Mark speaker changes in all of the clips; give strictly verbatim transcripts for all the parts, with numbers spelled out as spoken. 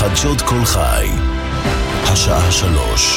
Speaker 1: חדשות כל חי, השעה שלוש.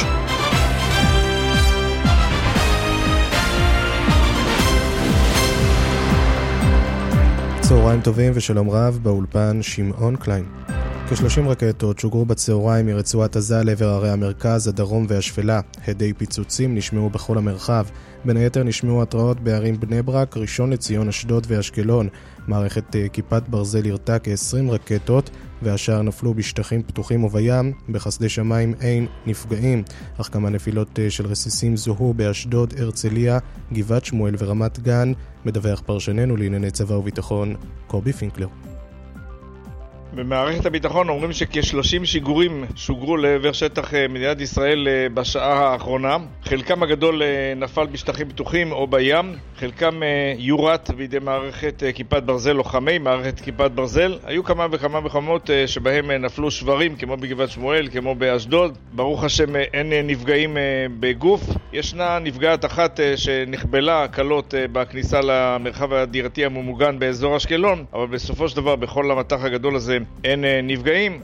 Speaker 1: צהריים טובים ושלום רב, באולפן שמעון קליין. כ-שלושים רקטות שוגרו בצהריים מרצועת עזה לעבר ערי המרכז, הדרום והשפלה. הדי פיצוצים נשמעו בכל המרחב. בין היתר נשמעו התראות בערים בני ברק, ראשון לציון, אשדוד ואשקלון. מערכת כיפת ברזל הרתה כ-עשרים רקטות, והשאר נפלו בשטחים פתוחים ובים. בחסדי שמיים אין נפגעים, אך כמה נפילות של רסיסים זוהו באשדוד, הרצליה, גבעת שמואל ורמת גן. מדווח פרשננו לענייני צבא וביטחון קובי פינקלר.
Speaker 2: במערכת הביטחון אומרים שכ-שלושים שיגורים שוגרו לעבר שטח מדינת ישראל בשעה האחרונה. חלקם הגדול נפל בשטחים פתוחים או בים, חלקם יורט בידי מערכת כיפת ברזל, לוחמי מערכת כיפת ברזל. היו כמה וכמה מקומות שבהם נפלו שברים, כמו בגבעת שמואל, כמו באשדוד. ברוך השם אין נפגעים בגוף. ישנה נפגעת אחת שנחבלה קלות בכניסה למרחב הדירתי הממוגן באזור אשקלון, אבל בסופו של דבר בכל המטח הגדול הזה אין נפגעים.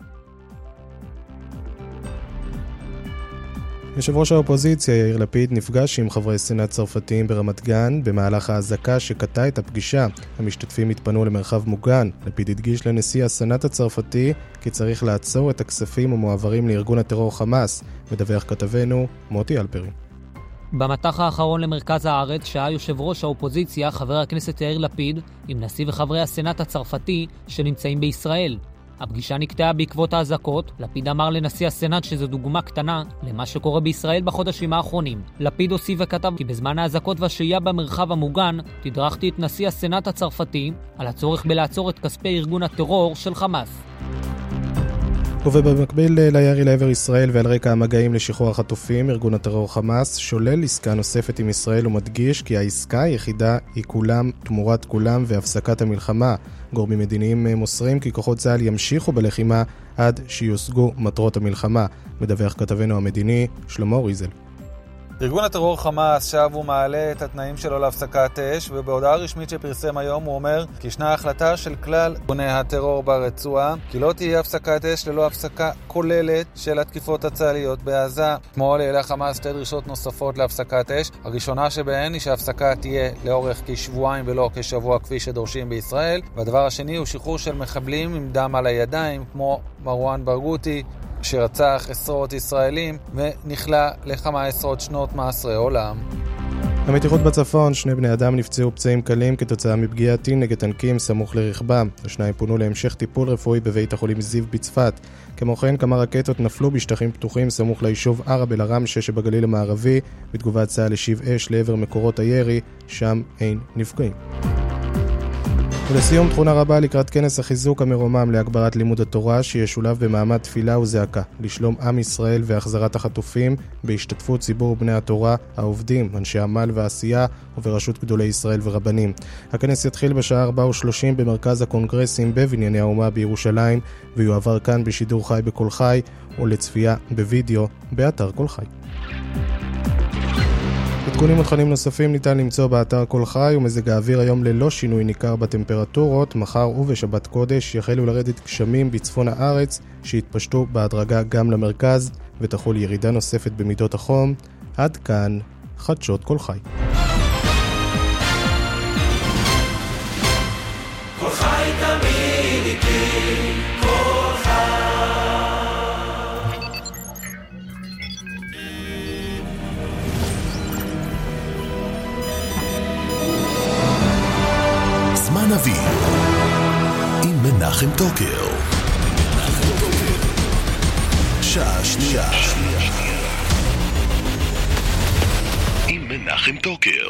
Speaker 3: יושב ראש האופוזיציה יאיר לפיד נפגש עם חברי סנאט צרפתיים ברמת גן במהלך ההזקה שקטע את הפגישה. המשתתפים התפנו למרחב מוגן. לפיד הדגיש לנשיא הסנאט הצרפתי כי צריך לעצור את הכספים המועברים לארגון הטרור חמאס. מדווח כתבנו מוטי אלפרי.
Speaker 4: במתח האחרון למרכז הארץ שהיה יושב ראש האופוזיציה חבר הכנסת יאיר לפיד עם נשיא וחברי הסנאט הצרפתי שנמצאים בישראל. הפגישה נקטעה בעקבות ההזקות. לפיד אמר לנשיא הסנאט שזו דוגמה קטנה למה שקורה בישראל בחודשים האחרונים. לפיד הוסיף וכתב כי בזמן ההזקות והשהייה במרחב המוגן תדרכתי את נשיא הסנאט הצרפתי על הצורך בלעצור את כספי ארגון הטרור של חמאס.
Speaker 3: ובמקביל לירי לעבר ישראל ועל רקע המגעים לשחרור החטופים, ארגון הטרור חמאס שולל עסקה נוספת עם ישראל ומדגיש כי העסקה היחידה היא כולם תמורת כולם והפסקת המלחמה. גורמים מדיניים מוסרים כי כוחות צה"ל ימשיכו בלחימה עד שיושגו מטרות המלחמה. מדווח כתבנו המדיני שלמה ריזל.
Speaker 5: ארגון הטרור חמאס שב ומעלה את התנאים שלו להפסקת אש, ובהודעה רשמית שפרסם היום הוא אומר כי ישנה החלטה של כלל ארגוני הטרור ברצועה כי לא תהיה הפסקת אש ללא הפסקה כוללת של התקיפות הצה"ליות בעזה. אתמול העלה חמאס שתי דרישות נוספות להפסקת אש. הראשונה שבהן היא שההפסקה תהיה לאורך כשבועיים ולא כשבוע כפי שדורשים בישראל, והדבר השני הוא שחרור של מחבלים עם דם על הידיים כמו מרואן ברגותי שרצח עשרות ישראלים ונכלה לכמה עשרות שנות מאסרי עולם.
Speaker 3: המתיחות בצפון, שני בני אדם נפצעו פצעים קלים כתוצאה מפגיעת טיל נגד טנקים סמוך לרכבם. השניים פונו להמשך טיפול רפואי בבית החולים זיו בצפת. כמו כן, כמה רקטות נפלו בשטחים פתוחים סמוך ליישוב ערב אל הרמשה שבגליל המערבי. בתגובת צה"ל השיב אש לעבר מקורות הירי, שם אין נפגעים. ולסיום, תכונה רבה לקראת כנס החיזוק המרומם להגברת לימוד התורה שישולב במעמד תפילה וזעקה לשלום עם ישראל והחזרת החטופים בהשתתפות ציבור בני התורה, העובדים, אנשי עמל ועשייה ובראשות גדולי ישראל ורבנים. הכנס יתחיל בשעה ארבע ושלושים במרכז הקונגרסים בבנייני האומה בירושלים ויועבר כאן בשידור חי בכל חי ולצפייה בווידאו באתר כל חי. עדכונים ותכנים נוספים ניתן למצוא באתר כל חי, ומזג האוויר היום ללא שינוי ניכר בטמפרטורות. מחר ובשבת קודש יחלו לרדת גשמים בצפון הארץ שהתפשטו בהדרגה גם למרכז ותחול ירידה נוספת במידות החום. עד כאן חדשות כל חי.
Speaker 1: כל חי תמיד איתי, כל חי. זמן אוויר עם מנחם טוקר. שעה שנייה עם מנחם טוקר.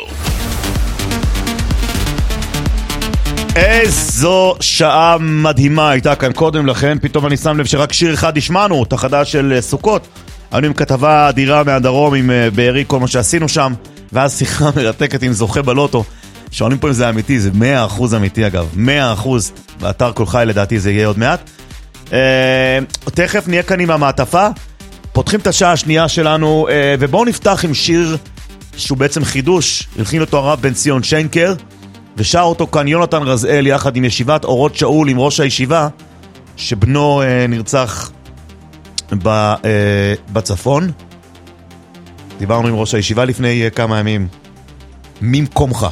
Speaker 6: איזו שעה מדהימה הייתה כאן קודם לכן. פתאום אני שם לב שרק שיר אחד השמענו, את החדש של סוכות. היינו עם כתבה אדירה מהדרום עם בארי, כל מה שעשינו שם, ואז שיחה מרתקת עם זוכה בלוטו. שואלים פה אם זה אמיתי, זה מאה אחוז אמיתי אגב, מאה אחוז. באתר כל חי לדעתי זה יהיה עוד מעט. אה, תכף נהיה כאן עם המעטפה, פותחים את השעה השנייה שלנו, אה, ובואו נפתח עם שיר שהוא בעצם חידוש, הלחין אותו הרב בן ציון שיינקר, ושר אותו כאן יונתן רזאל יחד עם ישיבת אורות שאול עם ראש הישיבה, שבנו נרצח בצפון. דיברנו עם ראש הישיבה לפני כמה ימים. ממקומך.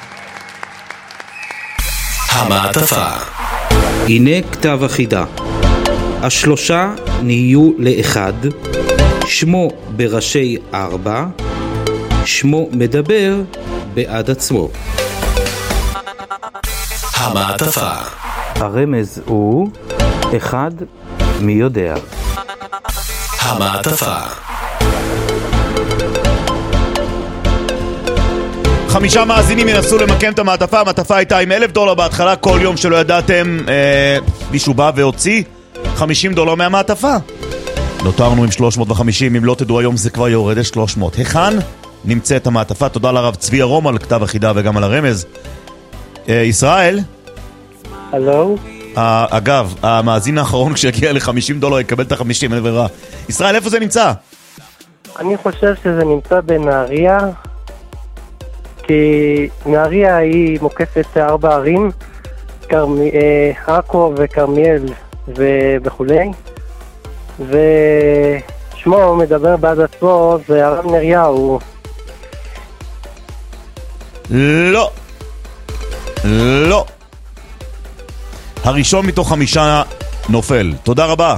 Speaker 7: המעטפה. הנה כתב החידה. השלושה נהיו לאחד, שמו בראשי ארבע, שמו מדבר בעד עצמו.
Speaker 8: המעטפה.
Speaker 7: הרמז הוא אחד מי יודע.
Speaker 8: המעטפה.
Speaker 6: חמישה מאזינים ינסו למקם את המעטפה. המעטפה הייתה עם אלף דולר בהתחלה. כל יום שלא ידעתם, אה, מישהו בא והוציא חמישים דולר מהמעטפה. נותרנו עם שלוש מאות וחמישים. אם לא תדעו היום זה כבר יורד ל-שלוש מאות. היכן נמצאת המעטפה? תודה לרב צבי ארום על כתב החידה וגם על הרמז. אה, ישראל?
Speaker 9: הלו?
Speaker 6: אה, אגב, המאזין האחרון כשיגיע ל-חמישים דולר יקבל את ה-חמישים, אין ברירה. ישראל, איפה זה נמצא?
Speaker 9: אני חושב שזה נמצא בנהריה, כי נהריה היא מוקפת ארבע ערים, עכו וכרמיאל וכולי, ושמו מדבר בעד עצמו, זה הרב נריהו.
Speaker 6: לא. לא. הראשון מתוך חמישה נופל. תודה רבה.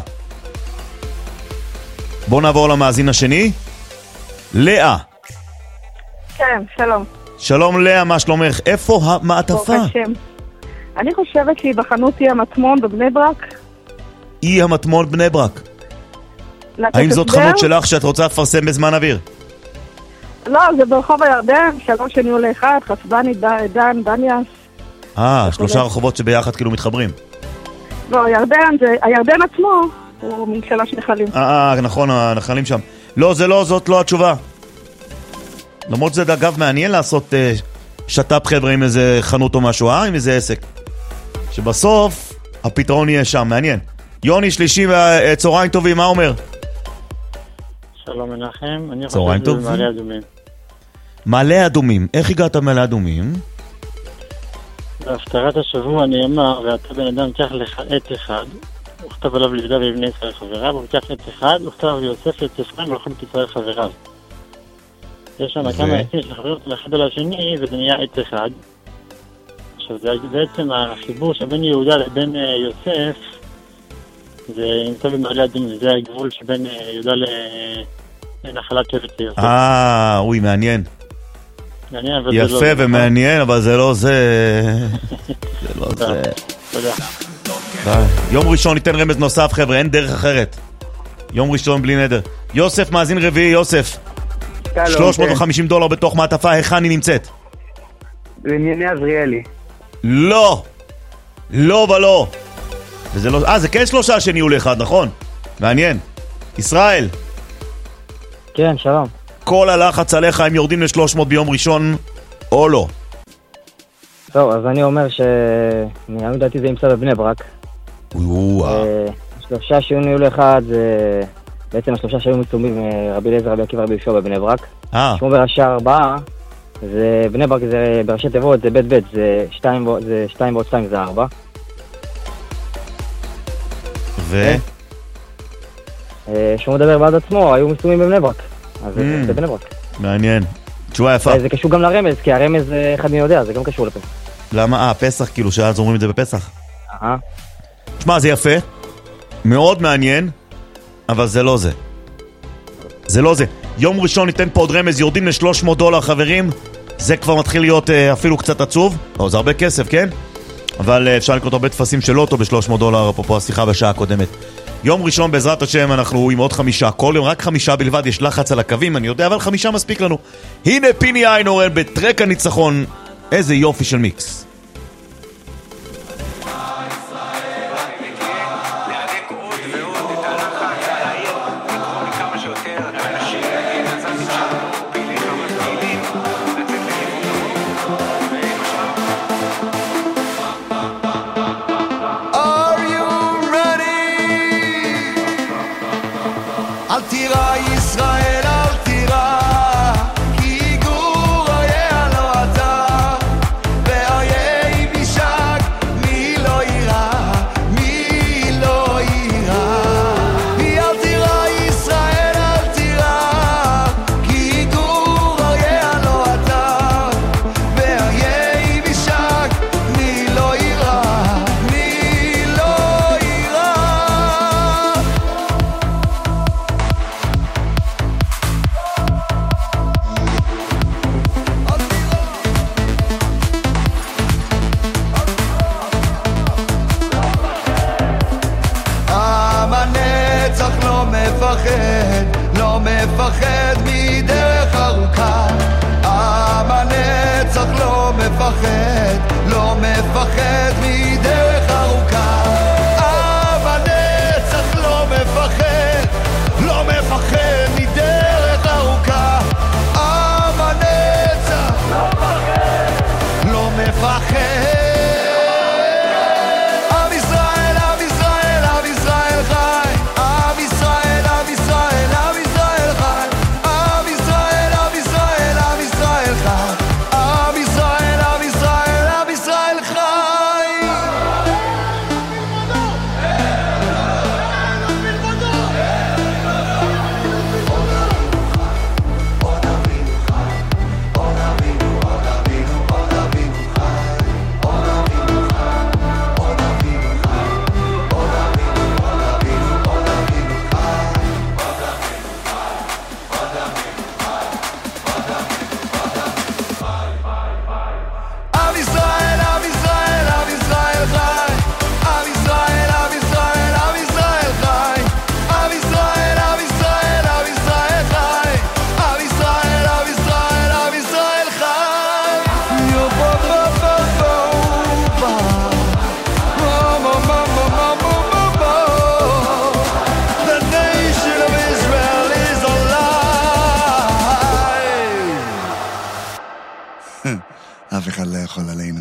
Speaker 6: בואו נעבור למאזין השני. לאה.
Speaker 10: כן, שלום.
Speaker 6: שלום לאה, מה שלומך? איפה המעטפה?
Speaker 10: אני חושבת שהיא בחנות אי המטמון בבני ברק.
Speaker 6: אי המטמון בני ברק. האם זאת חנות שלך שאת רוצה לפרסם בזמן אוויר?
Speaker 10: לא, זה ברחוב הירדן, שלוש שניו לאחד, חסבני, דן, דניאס.
Speaker 6: אה, שלושה רחובות שביחד כאילו מתחברים.
Speaker 10: לא, הירדן, זה, הירדן עצמו הוא מין שלוש נחלים.
Speaker 6: אה, נכון, הנחלים שם. לא, זה לא, זאת לא התשובה. למרות זה אגב מעניין לעשות אה, שטאפ חבר'ה עם איזה חנות או משהו, אה? עם איזה עסק. שבסוף הפתרון יהיה שם, מעניין. יוני שלישי, אה, צהריים טובים, מה אומר?
Speaker 11: שלום מנחם, אני
Speaker 6: צהריים
Speaker 11: חושב במעלה אדומים.
Speaker 6: מעלה אדומים, איך הגעת מעלה אדומים?
Speaker 11: בהפטרת השבוע נאמר, ואתה בן אדם צריך לך עת אחד, וכתב עליו ליהודה ולבני ישראל חבריו, וכתב עת אחד, וכתב עליו יוסף עת אפרים ולכל ישראל חבריו. יש שם כמה עצים שחברים אותם אחד על השני, וזה נהיה עת אחד. עכשיו, זה בעצם החיבור שבין יהודה לבין יוסף, זה נמצא במעלה אדומים, זה הגבול שבין יהודה לנחלת שבט יוסף.
Speaker 6: אה, אוי, מעניין. יפה ומעניין, אבל זה לא זה. זה לא זה. תודה. יום ראשון ניתן רמז נוסף, חבר'ה, אין דרך אחרת. יום ראשון בלי נדר. יוסף, מאזין רביעי, יוסף. שלוש מאות וחמישים דולר בתוך מעטפה, היכן היא נמצאת?
Speaker 9: בנייני עזריאלי.
Speaker 6: לא. לא ולא. וזה לא... אה, זה כן שלושה שנהיו לאחד, נכון? מעניין. ישראל.
Speaker 9: כן, שלום.
Speaker 6: כל הלחץ עליך, הם יורדים ל-שלוש מאות ביום ראשון או לא?
Speaker 9: טוב, אז אני אומר ש... אני לדעתי זה נמצא בבני ברק. שלושה שהיו לאחד זה... בעצם השלושה שהיו מצומים רבי אליעזר, רבי עקיבא, רבי יהושע בבני ברק. שמו בראשי ארבעה, זה בני ברק, זה בראשי תיבות, זה בית בית, זה שתיים ועוד שתיים זה ארבע.
Speaker 6: ו?
Speaker 9: שהוא מדבר בעד עצמו, היו מצומים בבני ברק. אז זה בני ברק.
Speaker 6: מעניין. תשובה יפה.
Speaker 9: זה קשור גם לרמז, כי הרמז אחד מי יודע, זה גם קשור לפסח.
Speaker 6: למה? אה, פסח, כאילו שאז אומרים את זה בפסח.
Speaker 9: אה.
Speaker 6: תשמע, זה יפה. מאוד מעניין. אבל זה לא זה. זה לא זה. יום ראשון ניתן פה עוד רמז, יורדים ל-שלוש מאות דולר, חברים. זה כבר מתחיל להיות אה, אפילו קצת עצוב. לא, זה הרבה כסף, כן? אבל אה, אפשר לקנות הרבה תפסים של אוטו ב-שלוש מאות דולר, אפרופו השיחה בשעה הקודמת. יום ראשון בעזרת השם אנחנו עם עוד חמישה. כל יום רק חמישה בלבד, יש לחץ על הקווים, אני יודע, אבל חמישה מספיק לנו. הנה פיני איינורן בטרק הניצחון. איזה יופי של מיקס.
Speaker 8: מפחד, לא מפחד מדרך ארוכה. עם הנצח לא מפחד, לא מפחד מדרך ארוכה. עם הנצח לא מפחד, לא מפחד מדרך ארוכה. עם הנצח לא מפחד, לא מפחד.
Speaker 12: אף אחד לא יכול עלינו.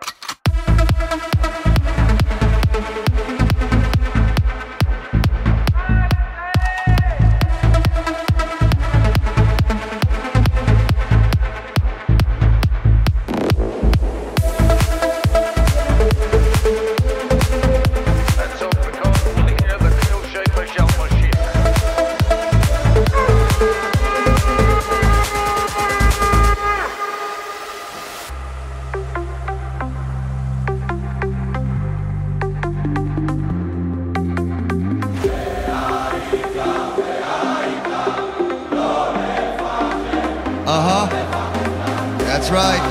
Speaker 8: Uh-huh. That's right.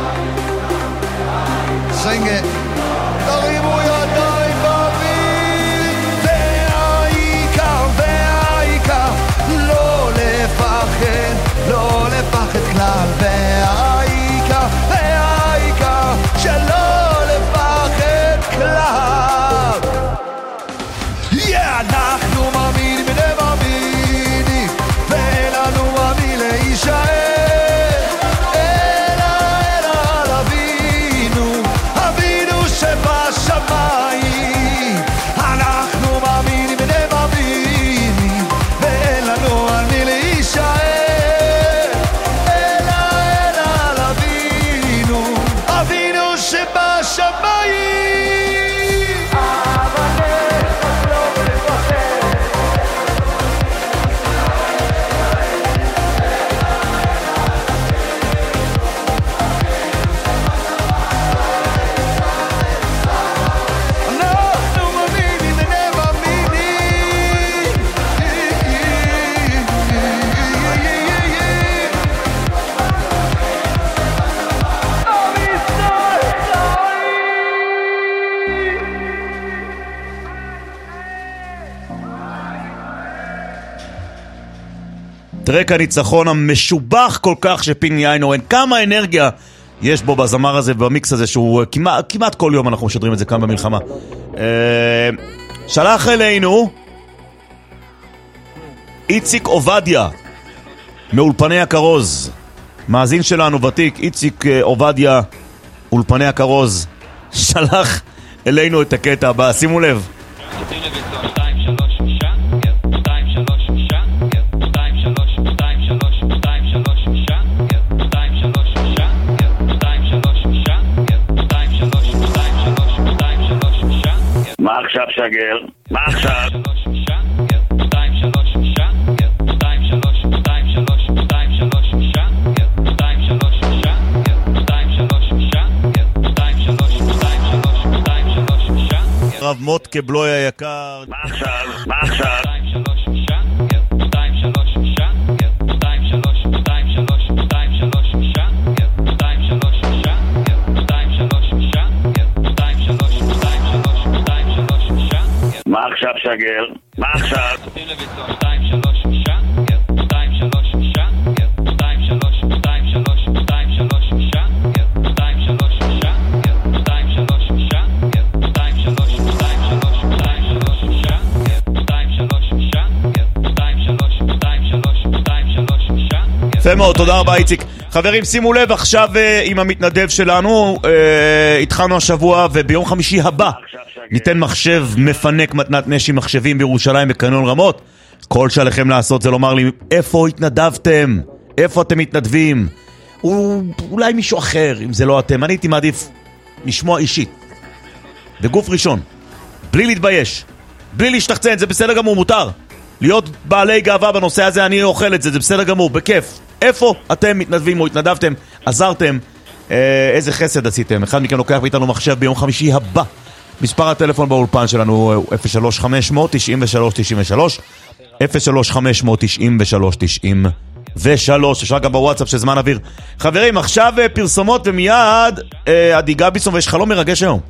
Speaker 8: Sing it. תרימו ידיים באוויר, והעיקר, והעיקר, לא לפחד, לא לפחד כלל, והעיקר, והעיקר, שלא לפחד כלל. Yeah, אנחנו מאמינים ונאמינים, ואין לנו מאמין להישאר.
Speaker 6: טרק הניצחון המשובח כל כך שפיני איינהורן, כמה אנרגיה יש בו בזמר הזה ובמיקס הזה שהוא כמעט, כמעט כל יום אנחנו משדרים את זה כאן במלחמה. שלח אלינו איציק עובדיה מאולפני הכרוז, מאזין שלנו ותיק, איציק עובדיה אולפני הכרוז, שלח אלינו את הקטע הבא, שימו לב.
Speaker 13: מה עכשיו שגר? מה עכשיו?
Speaker 6: רב מוטקה בלוי היקר.
Speaker 13: מה עכשיו? מה עכשיו? מה עכשיו שגר, מה עכשיו?
Speaker 14: שתיים שלוש ששה, שתיים שלוש ששה, שתיים שלוש שתיים שלוש שתיים שלוש ששה, שתיים שלוש ששה, שתיים שלוש ששה, שתיים שלוש שתיים שלוש שתיים שלוש ששה, שתיים שלוש ששה, שתיים שלוש שתיים שלוש שתיים שלוש ששה.
Speaker 6: יפה מאוד, תודה רבה איציק. חברים, שימו לב עכשיו עם המתנדב שלנו, התחלנו השבוע וביום חמישי הבא ניתן מחשב מפנק מתנת נשי מחשבים בירושלים בקניון רמות. כל שעליכם לעשות זה לומר לי איפה התנדבתם, איפה אתם מתנדבים, אולי מישהו אחר אם זה לא אתם. אני הייתי מעדיף לשמוע אישית בגוף ראשון, בלי להתבייש, בלי להשתחצן, זה בסדר גמור, מותר להיות בעלי גאווה בנושא הזה, אני אוכל את זה, זה בסדר גמור, בכיף. איפה אתם מתנדבים או התנדבתם, עזרתם, אה, איזה חסד עשיתם. אחד מכם לוקח איתנו מחשב ביום חמישי הבא. מספר הטלפון באולפן שלנו הוא אפס שלוש חמש אפס אפס תשעים ושלוש תשעים ושלוש, אפס שלוש חמש אפס אפס תשעים ושלוש תשעים ושלוש. אפשר גם בוואטסאפ של זמן אוויר. חברים, עכשיו פרסומות ומיד אה, עדי גביסון, ויש חלום מרגש היום.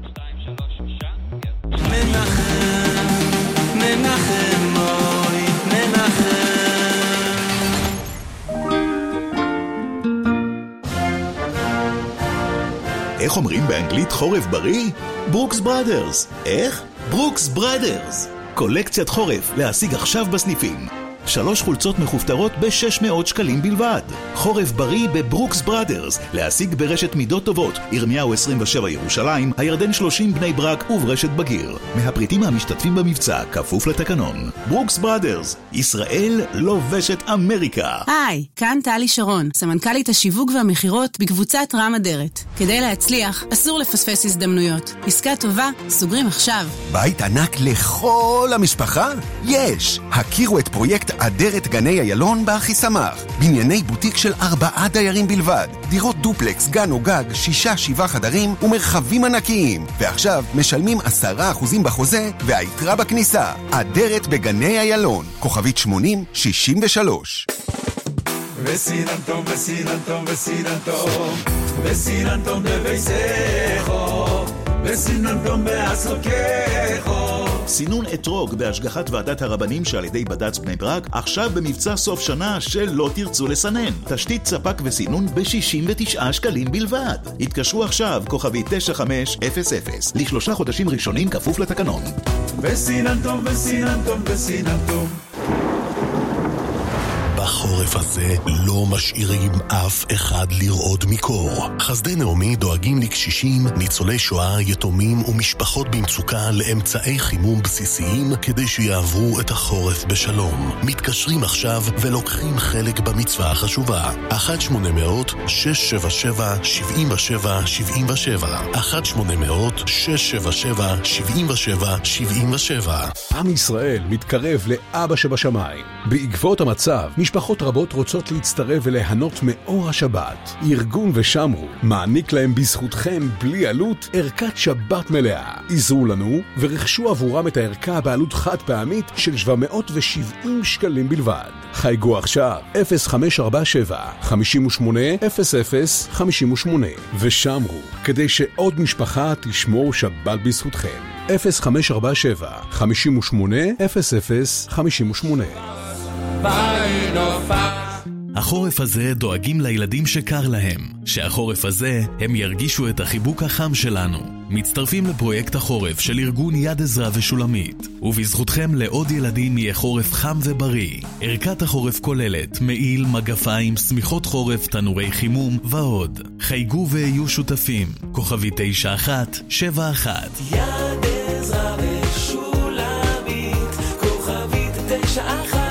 Speaker 15: איך אומרים באנגלית חורף בריא? ברוקס בראדרס. איך? ברוקס בראדרס. קולקציית חורף להשיג עכשיו בסניפים. שלוש חולצות מחופתרות ב-שש מאות שקלים בלבד. חורף בריא בברוקס בראדרס, להשיג ברשת מידות טובות, ירמיהו עשרים ושבע ירושלים, הירדן שלושים בני ברק וברשת בגיר. מהפריטים המשתתפים במבצע, כפוף לתקנון. ברוקס בראדרס, ישראל לובשת אמריקה.
Speaker 16: היי, כאן טלי שרון, סמנכ"לית השיווק והמחירות בקבוצת רם אדרת. כדי להצליח, אסור לפספס הזדמנויות. עסקה טובה, סוגרים עכשיו.
Speaker 17: בית ענק לכל המשפחה? יש! הכירו את פרויקט אדרת גני איילון באחי סמך. בנייני בוטיק של ארבעה דיירים בלבד. דירות דופלקס, גן או גג, שישה, שבעה חדרים ומרחבים ענקיים. ועכשיו משלמים עשרה אחוזים בחוזה והיתרה בכניסה. אדרת בגני איילון. כוכבית שמונים שישים ושלוש.
Speaker 8: וסיננטום, וסיננטום, וסיננטום, וסיננטום בביסכו, וסיננטום בעסוקכו.
Speaker 15: סינון אתרוג בהשגחת ועדת הרבנים שעל ידי בד"ץ בני ברק, עכשיו במבצע סוף שנה שלא תרצו לסנן. תשתית ספק וסינון ב-שישים ותשעה שקלים בלבד. התקשרו עכשיו, כוכבי תשע חמש אפס אפס, לשלושה חודשים ראשונים כפוף לתקנון.
Speaker 8: וסיננטום, וסיננטום, וסיננטום.
Speaker 18: בחורף הזה לא משאירים אף אחד לרעוד מקור. חסדי נעמי דואגים לקשישים, ניצולי שואה, יתומים ומשפחות במצוקה לאמצעי חימום בסיסיים כדי שיעברו את החורף בשלום. מתקשרים עכשיו ולוקחים חלק במצווה החשובה. אחת שמונה אפס אפס שש שבע שבע שבעים ושבע שבעים ושבע, אחת שמונה אפס אפס שש שבע שבע שבעים ושבע שבעים ושבע.
Speaker 19: עם ישראל מתקרב לאבא שבשמיים. בעקבות המצב, משפחות רבות רוצות להצטרף וליהנות מאור השבת. ארגון ושמרו מעניק להם בזכותכם בלי עלות ערכת שבת מלאה. עזרו לנו ורכשו עבורם את הערכה בעלות חד פעמית של שבע מאות ושבעים שקלים בלבד. חייגו עכשיו אפס חמש ארבע שבע חמש שמונה אפס אפס חמש שמונה ושמרו כדי שעוד משפחה תשמור שבת בזכותכם. אפס חמש ארבע שבע חמש שמונה אפס אפס חמש שמונה.
Speaker 20: החורף הזה דואגים לילדים שקר להם, שהחורף הזה הם ירגישו את החיבוק החם שלנו. מצטרפים לפרויקט החורף של ארגון יד עזרא ושולמית, ובזכותכם לעוד ילדים יהיה חורף חם ובריא. ערכת החורף כוללת מעיל, מגפיים, סמיכות חורף, תנורי חימום ועוד. חייגו ויהיו שותפים. כוכבי תשע אחת שבע אחת.
Speaker 8: יד עזרא ושולמית, כוכבית תשע אחת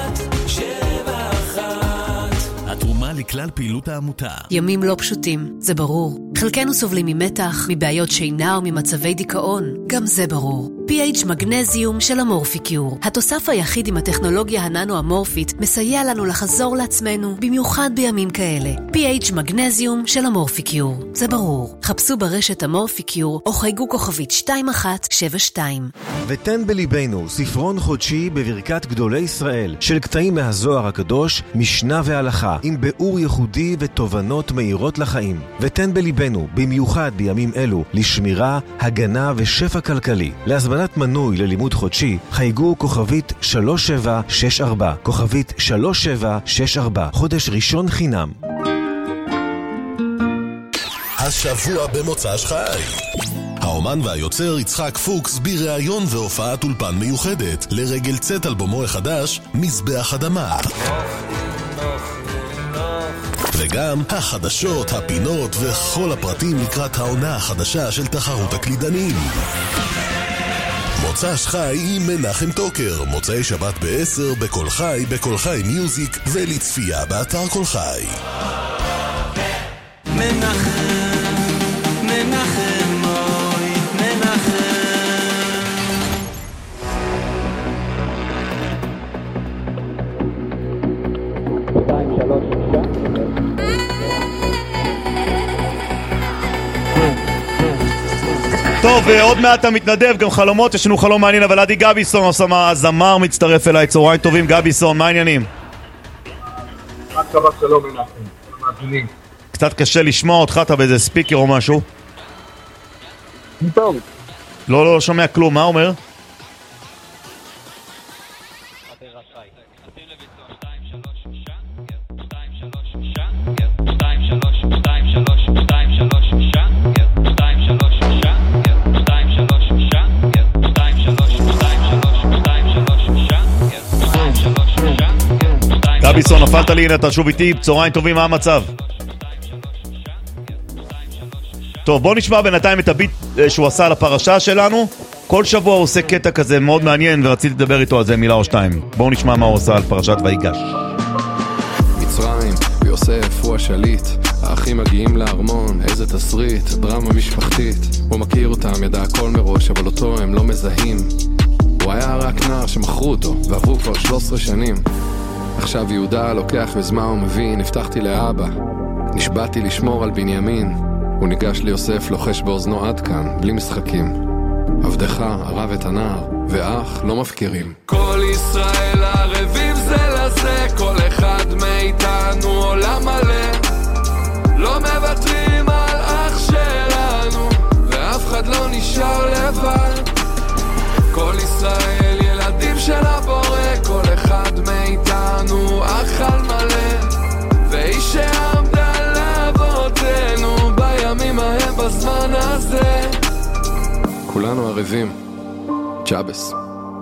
Speaker 20: התרומה לכלל פעילות העמותה.
Speaker 21: ימים לא פשוטים, זה ברור. חלקנו סובלים ממתח, מבעיות שינה וממצבי דיכאון. גם זה ברור. פי אייץ' מגנזיום של אמורפיקיור. התוסף היחיד עם הטכנולוגיה הננו-אמורפית מסייע לנו לחזור לעצמנו, במיוחד בימים כאלה. פי אייץ' מגנזיום של אמורפיקיור. זה ברור. חפשו ברשת אמורפיקיור או חייגו כוכבית שתיים אחת שבע שתיים.
Speaker 22: ותן בליבנו, ספרון חודשי בברכת גדולי ישראל, של קטעים מהזוהר הקדוש, משנה והלכה, עם ביאור ייחודי ותובנות מהירות לחיים. ותן בליבנו, במיוחד בימים אלו, לשמירה, הגנה ושפע כלכלי. להזמנה לקבלת מנוי ללימוד חודשי, חייגו כוכבית שלוש שבע שש ארבע, כוכבית שלוש שבע שש ארבע, חודש ראשון חינם.
Speaker 18: השבוע במוצ"ש חי. האומן והיוצר יצחק פוקס בראיון והופעת אולפן מיוחדת לרגל צאת אלבומו החדש, מזבח אדמה. וגם החדשות, הפינות וכל הפרטים לקראת העונה החדשה של תחרות הקלידנים. מוצ"ש חי עם מנחם טוקר, מוצאי שבת בעשר בכל חי, בכל חי מיוזיק ולצפייה באתר כל חי.
Speaker 8: מנחם, מנחם, אוי, מנחם.
Speaker 9: שתיים, שלוש,
Speaker 6: טוב, עוד מעט אתה מתנדב, גם חלומות, יש לנו חלום מעניין, אבל עדי גביסון, הזמר מצטרף אליי, צהריים טובים, גביסון, מה העניינים?
Speaker 2: רק שבת שלום מנחם, מאזינים.
Speaker 6: קצת קשה לשמוע אותך, אתה באיזה ספיקר או משהו?
Speaker 2: טוב.
Speaker 6: לא, לא, לא שומע כלום, מה אומר? גביסון, נפלת לי, הנה אתה שוב איתי, צהריים טובים, מה המצב? טוב, בוא נשמע בינתיים את הביט שהוא עשה על הפרשה שלנו. כל שבוע הוא עושה קטע כזה מאוד מעניין ורציתי לדבר איתו על זה מילה או שתיים. בואו נשמע מה הוא עשה על פרשת ויגש.
Speaker 4: מצרים, ויוסף הוא השליט, האחים מגיעים לארמון, איזה תסריט, דרמה משפחתית. הוא מכיר אותם, ידע הכל מראש, אבל אותו הם לא מזהים. הוא היה רק נער שמכרו אותו, ועברו כבר שלוש עשרה שנים. עכשיו יהודה לוקח וזמה הוא מבין, הבטחתי לאבא, נשבעתי לשמור על בנימין. הוא ניגש ליוסף, לוחש באוזנו עד כאן, בלי משחקים. עבדך ערב את הנער, ואח לא מפקירים.
Speaker 8: כל ישראל ערבים זה לזה, כל אחד מאיתנו עולם מלא. לא מוותרים על אח שלנו, ואף אחד לא נשאר לבד. כל ישראל ילדים של הבורא, כל אחד מאיתנו אח על מלא. ואיש שעמדה לאבותינו בימים ההם בזמן הזה.
Speaker 4: כולנו ערבים, צ'אבס.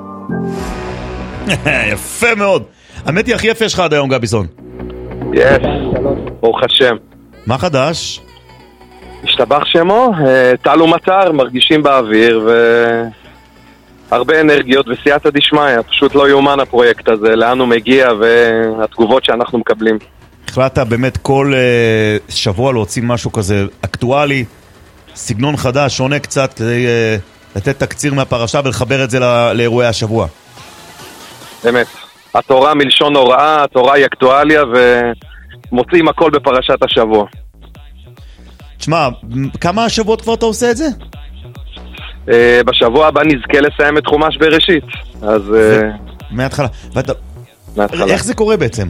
Speaker 6: יפה מאוד. האמת היא הכי יפה שלך עד היום, גביסון.
Speaker 2: יש, ברוך השם.
Speaker 6: מה חדש?
Speaker 2: השתבח שמו, טל ומטר, מרגישים באוויר והרבה אנרגיות וסייעתא דשמיא. פשוט לא יאומן הפרויקט הזה, לאן הוא מגיע והתגובות שאנחנו מקבלים.
Speaker 6: החלטת באמת כל uh, שבוע להוציא משהו כזה אקטואלי, סגנון חדש, שונה קצת, כדי uh, לתת תקציר מהפרשה ולחבר את זה לא, לאירועי השבוע.
Speaker 2: באמת, התורה מלשון הוראה, התורה היא אקטואליה ומוצאים הכל בפרשת השבוע. תשמע,
Speaker 6: כמה שבועות כבר אתה עושה את זה?
Speaker 2: Uh, בשבוע הבא נזכה לסיים את חומש בראשית, אז... Uh...
Speaker 6: מההתחלה. ואתה...
Speaker 2: מההתחלה.
Speaker 6: איך זה קורה בעצם?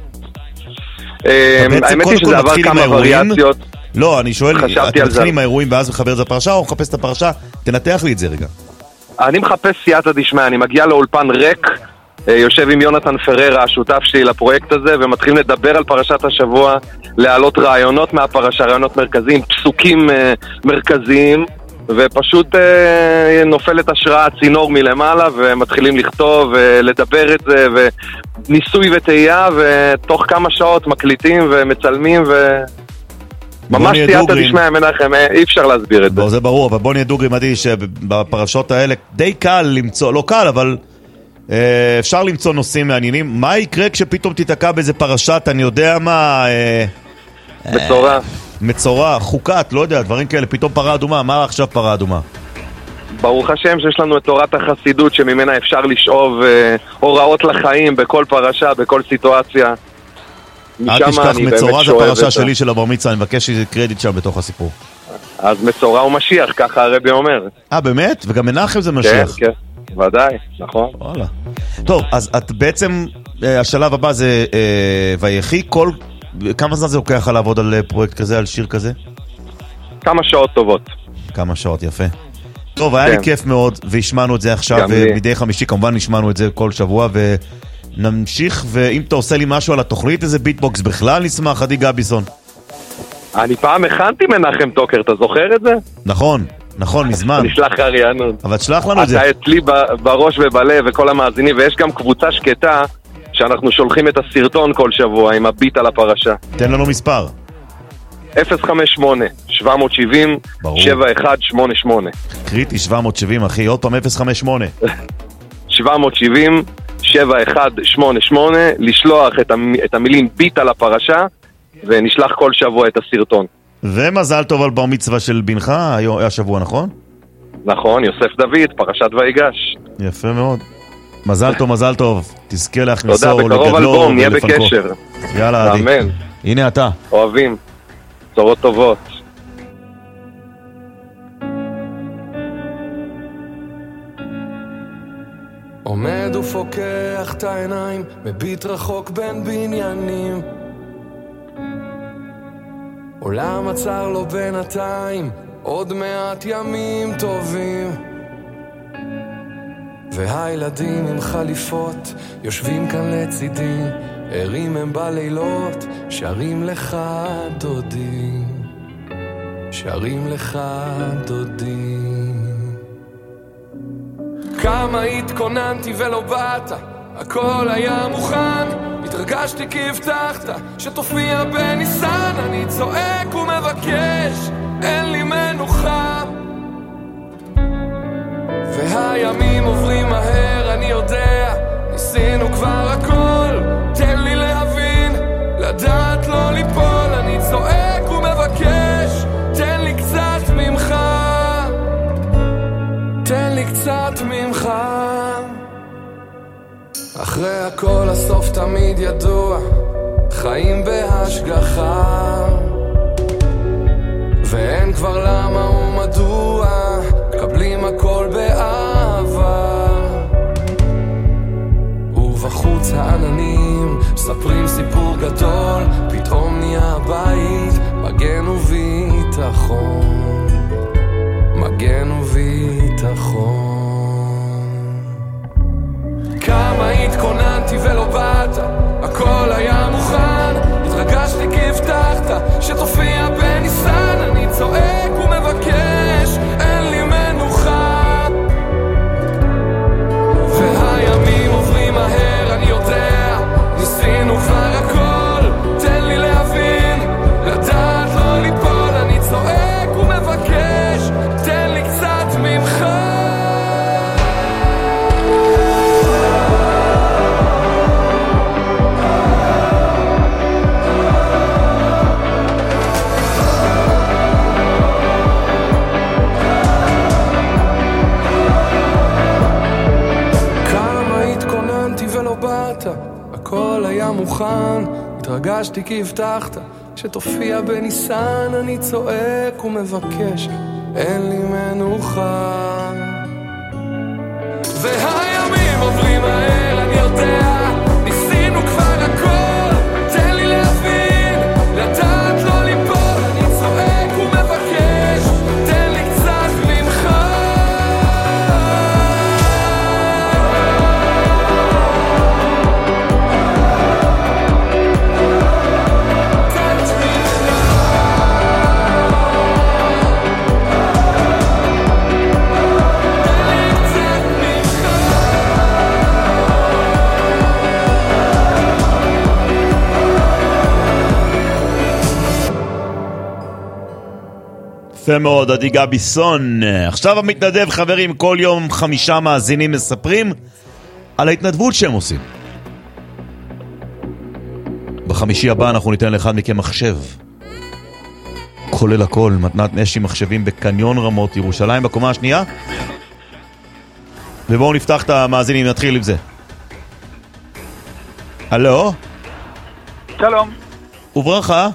Speaker 2: האמת היא שזה עבר כמה וריאציות.
Speaker 6: לא, אני שואל, אתה מתחיל עם האירועים ואז מחבר את זה לפרשה או מחפש את הפרשה? תנתח לי את זה רגע.
Speaker 2: אני מחפש סייעתא דשמיא, אני מגיע לאולפן ריק, יושב עם יונתן פררה, השותף שלי לפרויקט הזה, ומתחילים לדבר על פרשת השבוע, להעלות רעיונות מהפרשה, רעיונות מרכזיים, פסוקים מרכזיים, ופשוט אה, נופלת השראה צינור מלמעלה ומתחילים לכתוב ולדבר את זה וניסוי וטעייה, ותוך כמה שעות מקליטים ומצלמים וממש סייעתא דשמיא מנחם, אי אפשר להסביר את זה.
Speaker 6: זה ברור, אבל בוא נהיה דוגרי מדי שבפרשות האלה די קל למצוא, לא קל אבל אה, אפשר למצוא נושאים מעניינים. מה יקרה כשפתאום תתעקע באיזה פרשת, אני יודע מה... אה,
Speaker 2: בצורה
Speaker 6: אה, מצורע, חוקת, לא יודע, דברים כאלה, פתאום פרה אדומה, מה עכשיו פרה אדומה?
Speaker 2: ברוך השם שיש לנו את תורת החסידות שממנה אפשר לשאוב אה, הוראות לחיים בכל פרשה, בכל סיטואציה.
Speaker 6: אל תשכח, מצורע זה פרשה שלי של הבר מצווה, אני מבקש קרדיט שם בתוך הסיפור.
Speaker 2: אז מצורע הוא משיח, ככה הרבי אומר.
Speaker 6: אה, באמת? וגם מנחם זה משיח?
Speaker 2: כן, כן, ודאי, נכון.
Speaker 6: וואלה. טוב, אז את בעצם, השלב הבא זה אה, ויחי, כל... כמה זמן זה לוקח לעבוד על פרויקט כזה, על שיר כזה?
Speaker 2: כמה שעות טובות.
Speaker 6: כמה שעות, יפה. טוב, היה לי כיף מאוד, והשמענו את זה עכשיו, ומדי חמישי כמובן נשמענו את זה כל שבוע, ונמשיך, ואם אתה עושה לי משהו על התוכנית, איזה ביטבוקס בכלל נשמח, עדי גביסון.
Speaker 2: אני פעם הכנתי מנחם טוקר, אתה זוכר את זה?
Speaker 6: נכון, נכון, מזמן.
Speaker 2: נשלח לך רענון.
Speaker 6: אבל תשלח לנו את זה.
Speaker 2: אתה אצלי בראש ובלב וכל המאזינים, ויש גם קבוצה שקטה, שאנחנו שולחים את הסרטון כל שבוע עם הביט על הפרשה.
Speaker 6: תן לנו מספר.
Speaker 2: אפס חמש שמונה שבע שבעים שבע אחד שמונה שמונה.
Speaker 6: קריטי שבע שבעים אחי, עוד פעם אפס חמש שמונה
Speaker 2: שבע שבעים שבע אחד שמונה שמונה, לשלוח את, המ... את המילים ביט על הפרשה, ונשלח כל שבוע את הסרטון.
Speaker 6: ומזל טוב על בר מצווה של בנך, היה שבוע, נכון?
Speaker 2: נכון, יוסף דוד, פרשת ויגש.
Speaker 6: יפה מאוד. מזל טוב, מזל טוב. תזכה להכניסו
Speaker 2: לגדלו ולפנקו. תודה, בקרוב אלבום, נהיה בקשר.
Speaker 6: יאללה, עדי.
Speaker 2: אמן.
Speaker 6: הנה אתה.
Speaker 2: אוהבים. צורות טובות.
Speaker 8: עומד ופוקח את העיניים, מביט רחוק בין בניינים. עולם עצר לו בינתיים, עוד מעט ימים טובים. והילדים עם חליפות יושבים כאן לצידי, ערים הם בלילות, שרים לך דודי, שרים לך דודי. כמה התכוננתי ולא באת, הכל היה מוכן, התרגשתי כי הבטחת שתופיע בניסן. אני צועק ומבקש, אין לי מנוחה, והימים עוברים מהר, אני יודע, ניסינו כבר הכל. תן לי להבין, לדעת לא ליפול. אני צועק ומבקש, תן לי קצת ממך, תן לי קצת ממך. אחרי הכל הסוף תמיד ידוע, חיים בהשגחה, ואין כבר למה ומדוע, קבלים הכל באהבה. ובחוץ העננים ספרים סיפור גדול, פתאום נהיה הבית מגן וביטחון, מגן וביטחון. כמה התכוננתי ולא באת, הכל היה מוכן, התרגשתי כי הבטחת שתופיע בניסן. אני צועק ומבקש, אין לי מנוחה, והימים עוברים מהר, אני יודע, ניסינו כבר הכל. תן לי להבין, לדעת לא ליפול. אני צועק ומבקש, תן לי קצת ממך. הכל היה מוכן, התרגשתי כי הבטחת שתופיע בניסן. אני צועק ומבקש, אין לי מנוחה, והימים עוברים מהר, אני יודע, ניסינו כבר הכל. תן לי להבין, לדעת לא ליפול. אני צועק ומבקש, תן לי קצת ממך.
Speaker 6: יפה מאוד, עדי גביסון. עכשיו המתנדב, חברים, כל יום חמישה מאזינים מספרים על ההתנדבות שהם עושים. בחמישי הבא אנחנו ניתן לאחד מכם מחשב, כולל הכל, מתנת נשי מחשבים בקניון רמות ירושלים בקומה השנייה. ובואו נפתח את המאזינים, נתחיל עם זה. הלו?
Speaker 3: שלום.
Speaker 6: וברכה.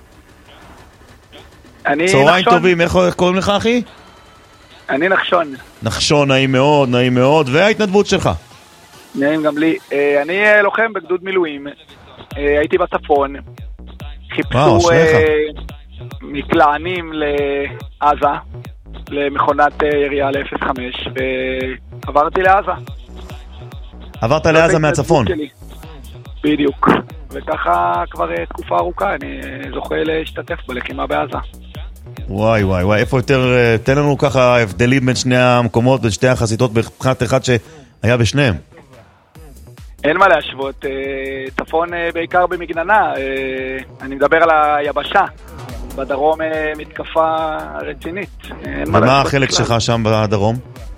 Speaker 3: אני
Speaker 6: צהריים
Speaker 3: נחשון.
Speaker 6: טובים, איך קוראים לך אחי?
Speaker 3: אני נחשון.
Speaker 6: נחשון, נעים מאוד, נעים מאוד. וההתנדבות שלך?
Speaker 3: נעים גם לי. אני לוחם בגדוד מילואים, הייתי בצפון, חיפשו מקלענים לעזה, למכונת ירייה ל-אפס חמש, ועברתי לעזה.
Speaker 6: עברת לעזה מהצפון?
Speaker 3: בדיוק. וככה כבר תקופה ארוכה, אני זוכה להשתתף בלחימה בעזה.
Speaker 6: וואי וואי וואי, איפה יותר, תן לנו ככה הבדלים בין שני המקומות, בין שתי החזיתות, מבחינת אחד שהיה בשניהם.
Speaker 3: אין מה להשוות, צפון בעיקר במגננה, אני מדבר על היבשה, בדרום מתקפה רצינית.
Speaker 6: ומה החלק שלך שם בדרום?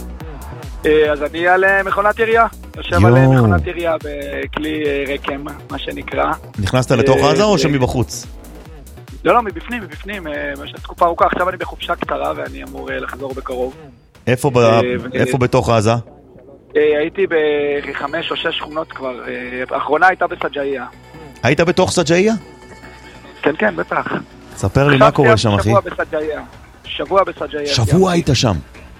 Speaker 3: אז אני על מכונת ירייה, יושב על מכונת ירייה בכלי רקם, מה שנקרא.
Speaker 6: נכנסת לתוך עזה או שמבחוץ?
Speaker 3: לא, לא, מבפנים, מבפנים, תקופה ארוכה, עכשיו אני בחופשה קצרה ואני אמור לחזור בקרוב.
Speaker 6: איפה בתוך עזה?
Speaker 3: הייתי בחמש או שש שכונות כבר, האחרונה הייתה בסג'איה.
Speaker 6: היית בתוך סג'איה?
Speaker 3: כן, כן, בטח.
Speaker 6: ספר לי מה קורה שם, אחי.
Speaker 3: שבוע בסג'איה. שבוע בסג'איה.
Speaker 6: שבוע היית שם?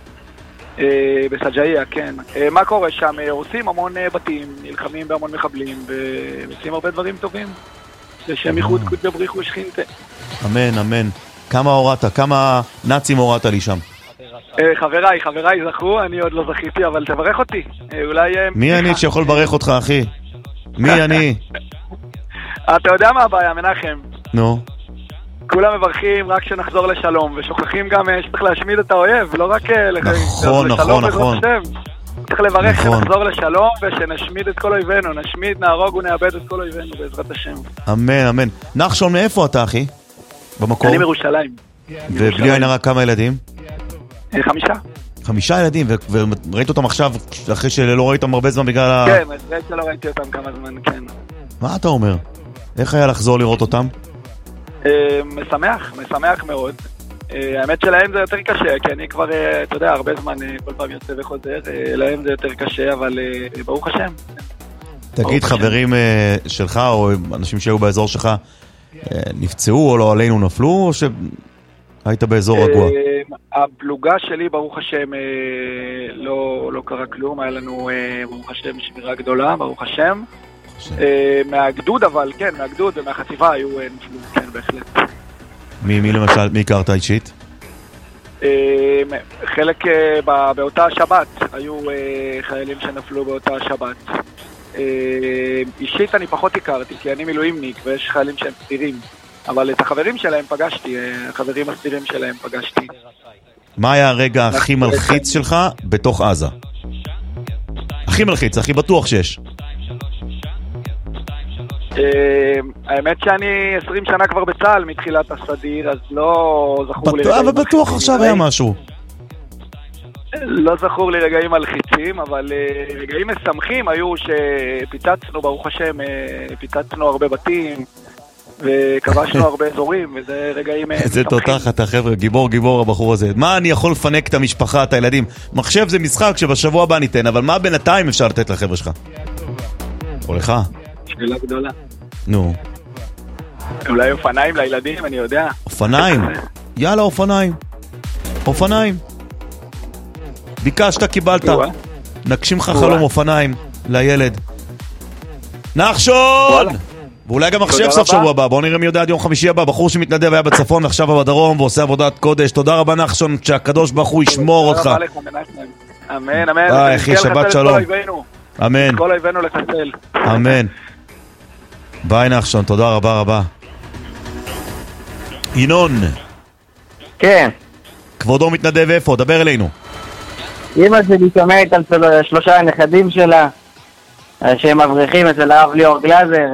Speaker 3: בסג'איה, כן. מה קורה שם? עושים המון בתים, נלחמים בהמון מחבלים, ועושים הרבה דברים טובים. לשם איחוד קוד ובריחו שכינתה.
Speaker 6: אמן, אמן. כמה הורדת? כמה נאצים הורדת לי שם?
Speaker 3: חבריי, חבריי זכו, אני עוד לא זכיתי, אבל תברך אותי. אולי...
Speaker 6: מי אני שיכול לברך אותך, אחי? מי אני?
Speaker 3: אתה יודע מה הבעיה, מנחם?
Speaker 6: נו.
Speaker 3: כולם מברכים רק שנחזור לשלום, ושוכחים גם שצריך להשמיד את האויב, לא רק
Speaker 6: נכון, נכון, נכון.
Speaker 3: צריך לברך שנחזור לשלום ושנשמיד את כל אויבינו, נשמיד, נהרוג ונאבד את כל אויבינו בעזרת השם.
Speaker 6: אמן, אמן. נחשון, מאיפה אתה, אחי? במקור?
Speaker 3: אני מירושלים.
Speaker 6: ובלי עין הרע כמה ילדים?
Speaker 3: חמישה.
Speaker 6: חמישה ילדים, וראית אותם עכשיו, אחרי שלא ראית אותם הרבה זמן בגלל ה...
Speaker 3: כן, ראית שלא ראיתי אותם כמה זמן, כן.
Speaker 6: מה אתה אומר? איך היה לחזור לראות אותם?
Speaker 3: משמח, משמח מאוד. האמת שלהם זה יותר קשה, כי אני כבר, אתה יודע, הרבה זמן כל פעם יוצא וחוזר, להם זה יותר קשה, אבל ברוך השם.
Speaker 6: תגיד, חברים שלך או אנשים שהיו באזור שלך נפצעו או לא עלינו נפלו, או שהיית באזור רגוע?
Speaker 3: הפלוגה שלי, ברוך השם, לא, לא קרה כלום, היה לנו, ברוך השם, שמירה גדולה, ברוך השם. מהגדוד, אבל כן, מהגדוד ומהחטיבה היו נפלו, כן, בהחלט.
Speaker 6: מי, מי למשל, מי הכרת אישית?
Speaker 3: חלק באותה השבת, היו חיילים שנפלו באותה השבת. אישית אני פחות הכרתי, כי אני מילואימניק ויש חיילים שהם סדירים, אבל את החברים שלהם פגשתי, החברים הסדירים שלהם פגשתי.
Speaker 6: מה היה הרגע הכי מלחיץ שלך בתוך עזה? הכי מלחיץ, הכי בטוח שיש.
Speaker 3: האמת שאני עשרים שנה כבר בצהל מתחילת הסדיר, אז לא זכור לי...
Speaker 6: אבל בטוח עכשיו היה משהו.
Speaker 3: לא זכור לי רגעים מלחיצים, אבל רגעים משמחים היו שפיצצנו, ברוך השם, פיצצנו הרבה בתים וכבשנו הרבה אזורים, וזה רגעים משמחים.
Speaker 6: זה תותח אתה, חבר'ה, גיבור גיבור הבחור הזה. מה אני יכול לפנק את המשפחה, את הילדים? מחשב זה משחק שבשבוע הבא ניתן, אבל מה בינתיים אפשר לתת לחבר'ה שלך? או לך?
Speaker 3: שאלה גדולה.
Speaker 6: נו.
Speaker 3: אולי אופניים לילדים, אני יודע.
Speaker 6: אופניים? יאללה, אופניים. אופניים. ביקשת, קיבלת. נגשים לך חלום אופניים לילד. נחשון! ואולי גם מחשב סוף שבוע הבא. בואו נראה מי יודע עד יום חמישי הבא. בחור שמתנדב היה בצפון ועכשיו בדרום ועושה עבודת קודש. תודה רבה נחשון, שהקדוש ברוך הוא ישמור אותך.
Speaker 3: תודה רבה לך, אמן, אמן.
Speaker 6: ביי אחי, שבת שלום. אמן.
Speaker 3: כל אויבינו לחסל.
Speaker 6: אמן. ביי נחשון, תודה רבה רבה. ינון.
Speaker 1: כן.
Speaker 6: כבודו מתנדב איפה? דבר אלינו.
Speaker 1: אמא שלי שומעת על שלושה הנכדים שלה שהם מבריחים אצל הרב ליאור גלאזר.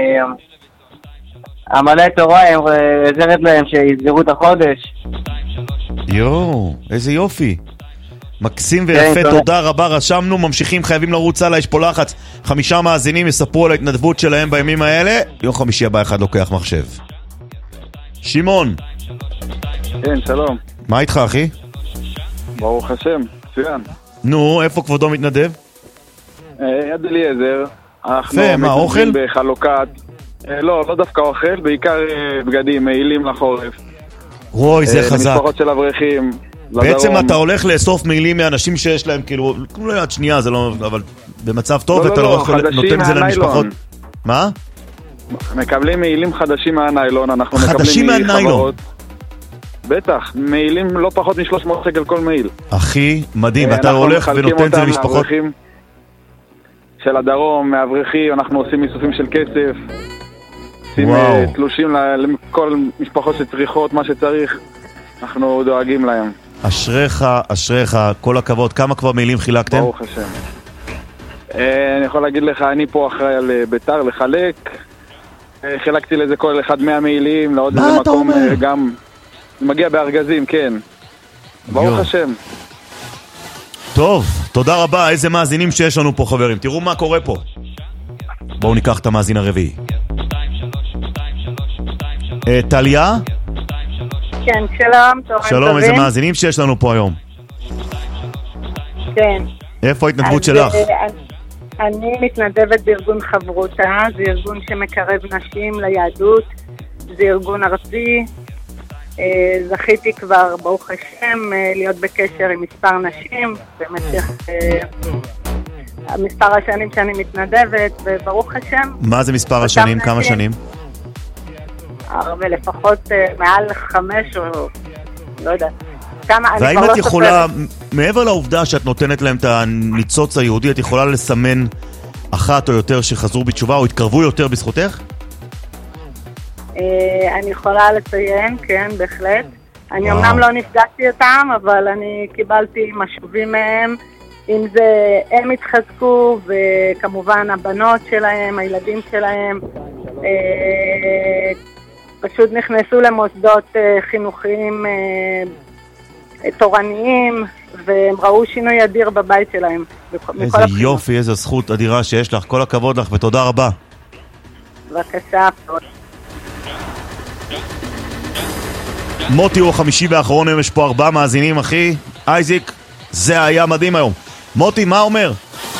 Speaker 1: עמלי תורה, הם עזרת להם שיסגרו את החודש.
Speaker 6: יואו, איזה יופי. מקסים ויפה, תודה רבה, רשמנו, ממשיכים, חייבים לרוץ הלאה, יש פה לחץ. חמישה מאזינים יספרו על ההתנדבות שלהם בימים האלה. יום חמישי הבא אחד לוקח מחשב. שמעון.
Speaker 5: כן, שלום.
Speaker 6: מה איתך, אחי?
Speaker 5: ברוך השם, מצוין.
Speaker 6: נו, איפה כבודו מתנדב?
Speaker 5: יד אליעזר.
Speaker 6: יפה, מה, אוכל?
Speaker 5: בחלוקת... לא, לא דווקא אוכל, בעיקר בגדים, מעילים לחורף.
Speaker 6: רוי, זה חזק.
Speaker 5: למשפחות של אברכים.
Speaker 6: בעצם אתה הולך לאסוף מעילים מאנשים שיש להם כאילו, לא יד שנייה, זה לא, אבל במצב טוב, ואתה לא נותן את זה למשפחות. מה?
Speaker 5: מקבלים מעילים חדשים מהניילון, אנחנו מקבלים מחברות. בטח, מעילים לא פחות מ-שלוש מאות שקל כל מעיל.
Speaker 6: הכי מדהים, אתה הולך ונותן את זה למשפחות.
Speaker 5: של הדרום, מאברכים, אנחנו עושים איסופים של כסף. עושים תלושים לכל משפחות שצריכות, מה שצריך, אנחנו דואגים להם.
Speaker 6: אשריך, אשריך, כל הכבוד. כמה כבר מעילים חילקתם?
Speaker 5: ברוך השם. אני יכול להגיד לך, אני פה אחראי על ביתר לחלק. חילקתי לזה כל אחד מאה מעילים, לעוד איזה מקום גם... מגיע בארגזים, כן. ברוך השם.
Speaker 6: טוב, תודה רבה. איזה מאזינים שיש לנו פה, חברים. תראו מה קורה פה. בואו ניקח את המאזין הרביעי. טליה?
Speaker 7: כן, שלום.
Speaker 6: שלום, איזה מאזינים שיש לנו פה היום.
Speaker 7: כן.
Speaker 6: איפה ההתנדבות שלך?
Speaker 7: אני מתנדבת בארגון חברותה, זה ארגון שמקרב נשים ליהדות, זה ארגון ארצי. זכיתי כבר, ברוך השם, להיות בקשר עם מספר נשים במשך מספר השנים שאני מתנדבת, וברוך השם.
Speaker 6: מה זה מספר השנים? כמה שנים?
Speaker 7: הרבה, לפחות מעל חמש או לא יודעת.
Speaker 6: והאם את יכולה, מעבר לעובדה שאת נותנת להם את הניצוץ היהודי, את יכולה לסמן אחת או יותר שחזרו בתשובה או התקרבו יותר בזכותך?
Speaker 7: אני יכולה לציין, כן, בהחלט. אני אמנם לא נפגשתי אותם, אבל אני קיבלתי משובים מהם. אם זה הם התחזקו, וכמובן הבנות שלהם, הילדים שלהם, פשוט נכנסו למוסדות חינוכיים תורניים, והם ראו שינוי אדיר בבית שלהם.
Speaker 6: איזה יופי, איזה זכות אדירה שיש לך. כל הכבוד לך ותודה רבה.
Speaker 7: בבקשה.
Speaker 6: מוטי הוא החמישי והאחרון, היום יש פה ארבעה מאזינים, אחי. אייזיק, זה היה מדהים היום. מוטי, מה אומר?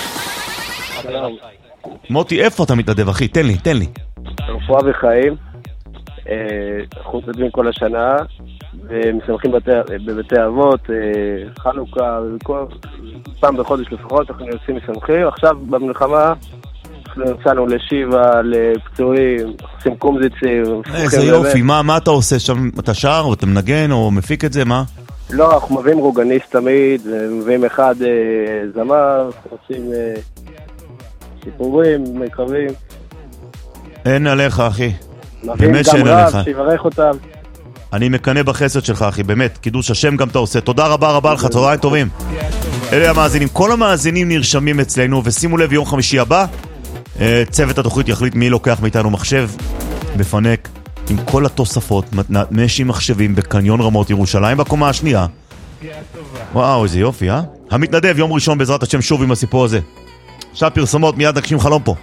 Speaker 6: מוטי, איפה אתה מתנדב, אחי? תן לי, תן לי.
Speaker 10: רפואה וחיים. אנחנו מתנדבים כל השנה, ומשמחים בבתי אבות, חנוכה, פעם בחודש לפחות, אנחנו יוצאים משמחים. עכשיו במלחמה אנחנו יצאנו לשיבה, לפצועים, עושים קומזיצים.
Speaker 6: איזה יופי, מה, מה אתה עושה שם? אתה שר או אתה מנגן או מפיק את זה, מה?
Speaker 10: לא, אנחנו מביאים רוגניסט תמיד, מביאים אחד זמר, עושים סיפורים, מקרבים.
Speaker 6: אין עליך, אחי.
Speaker 10: מביאים גם רב, שיברך אותם.
Speaker 6: אני מקנה בחסד שלך, אחי, באמת, קידוש השם גם אתה עושה. תודה רבה רבה לך, צהריים טובים. אלה המאזינים, כל המאזינים נרשמים אצלנו, ושימו לב, יום חמישי הבא, צוות התוכנית יחליט מי לוקח מאיתנו מחשב בפנק עם כל התוספות, משי מחשבים בקניון רמות ירושלים בקומה השנייה. וואו, איזה יופי, אה? המתנדב, יום ראשון בעזרת השם שוב עם הסיפור הזה. עכשיו פרסומות, מיד נגשים חלום פה.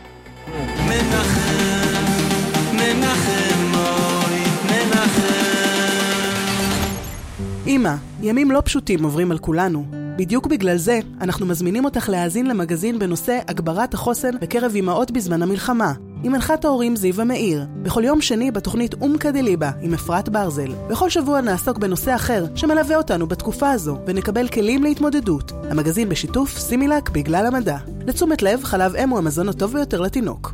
Speaker 23: אמא, ימים לא פשוטים עוברים על כולנו. בדיוק בגלל זה, אנחנו מזמינים אותך להאזין למגזין בנושא הגברת החוסן בקרב אמהות בזמן המלחמה, עם מנחת ההורים זיו המאיר. בכל יום שני בתוכנית אום כדליבה עם אפרת ברזל. בכל שבוע נעסוק בנושא אחר שמלווה אותנו בתקופה הזו, ונקבל כלים להתמודדות. המגזין בשיתוף סימילק בגלל המדע. לתשומת לב, חלב אם הוא המזון הטוב ביותר לתינוק.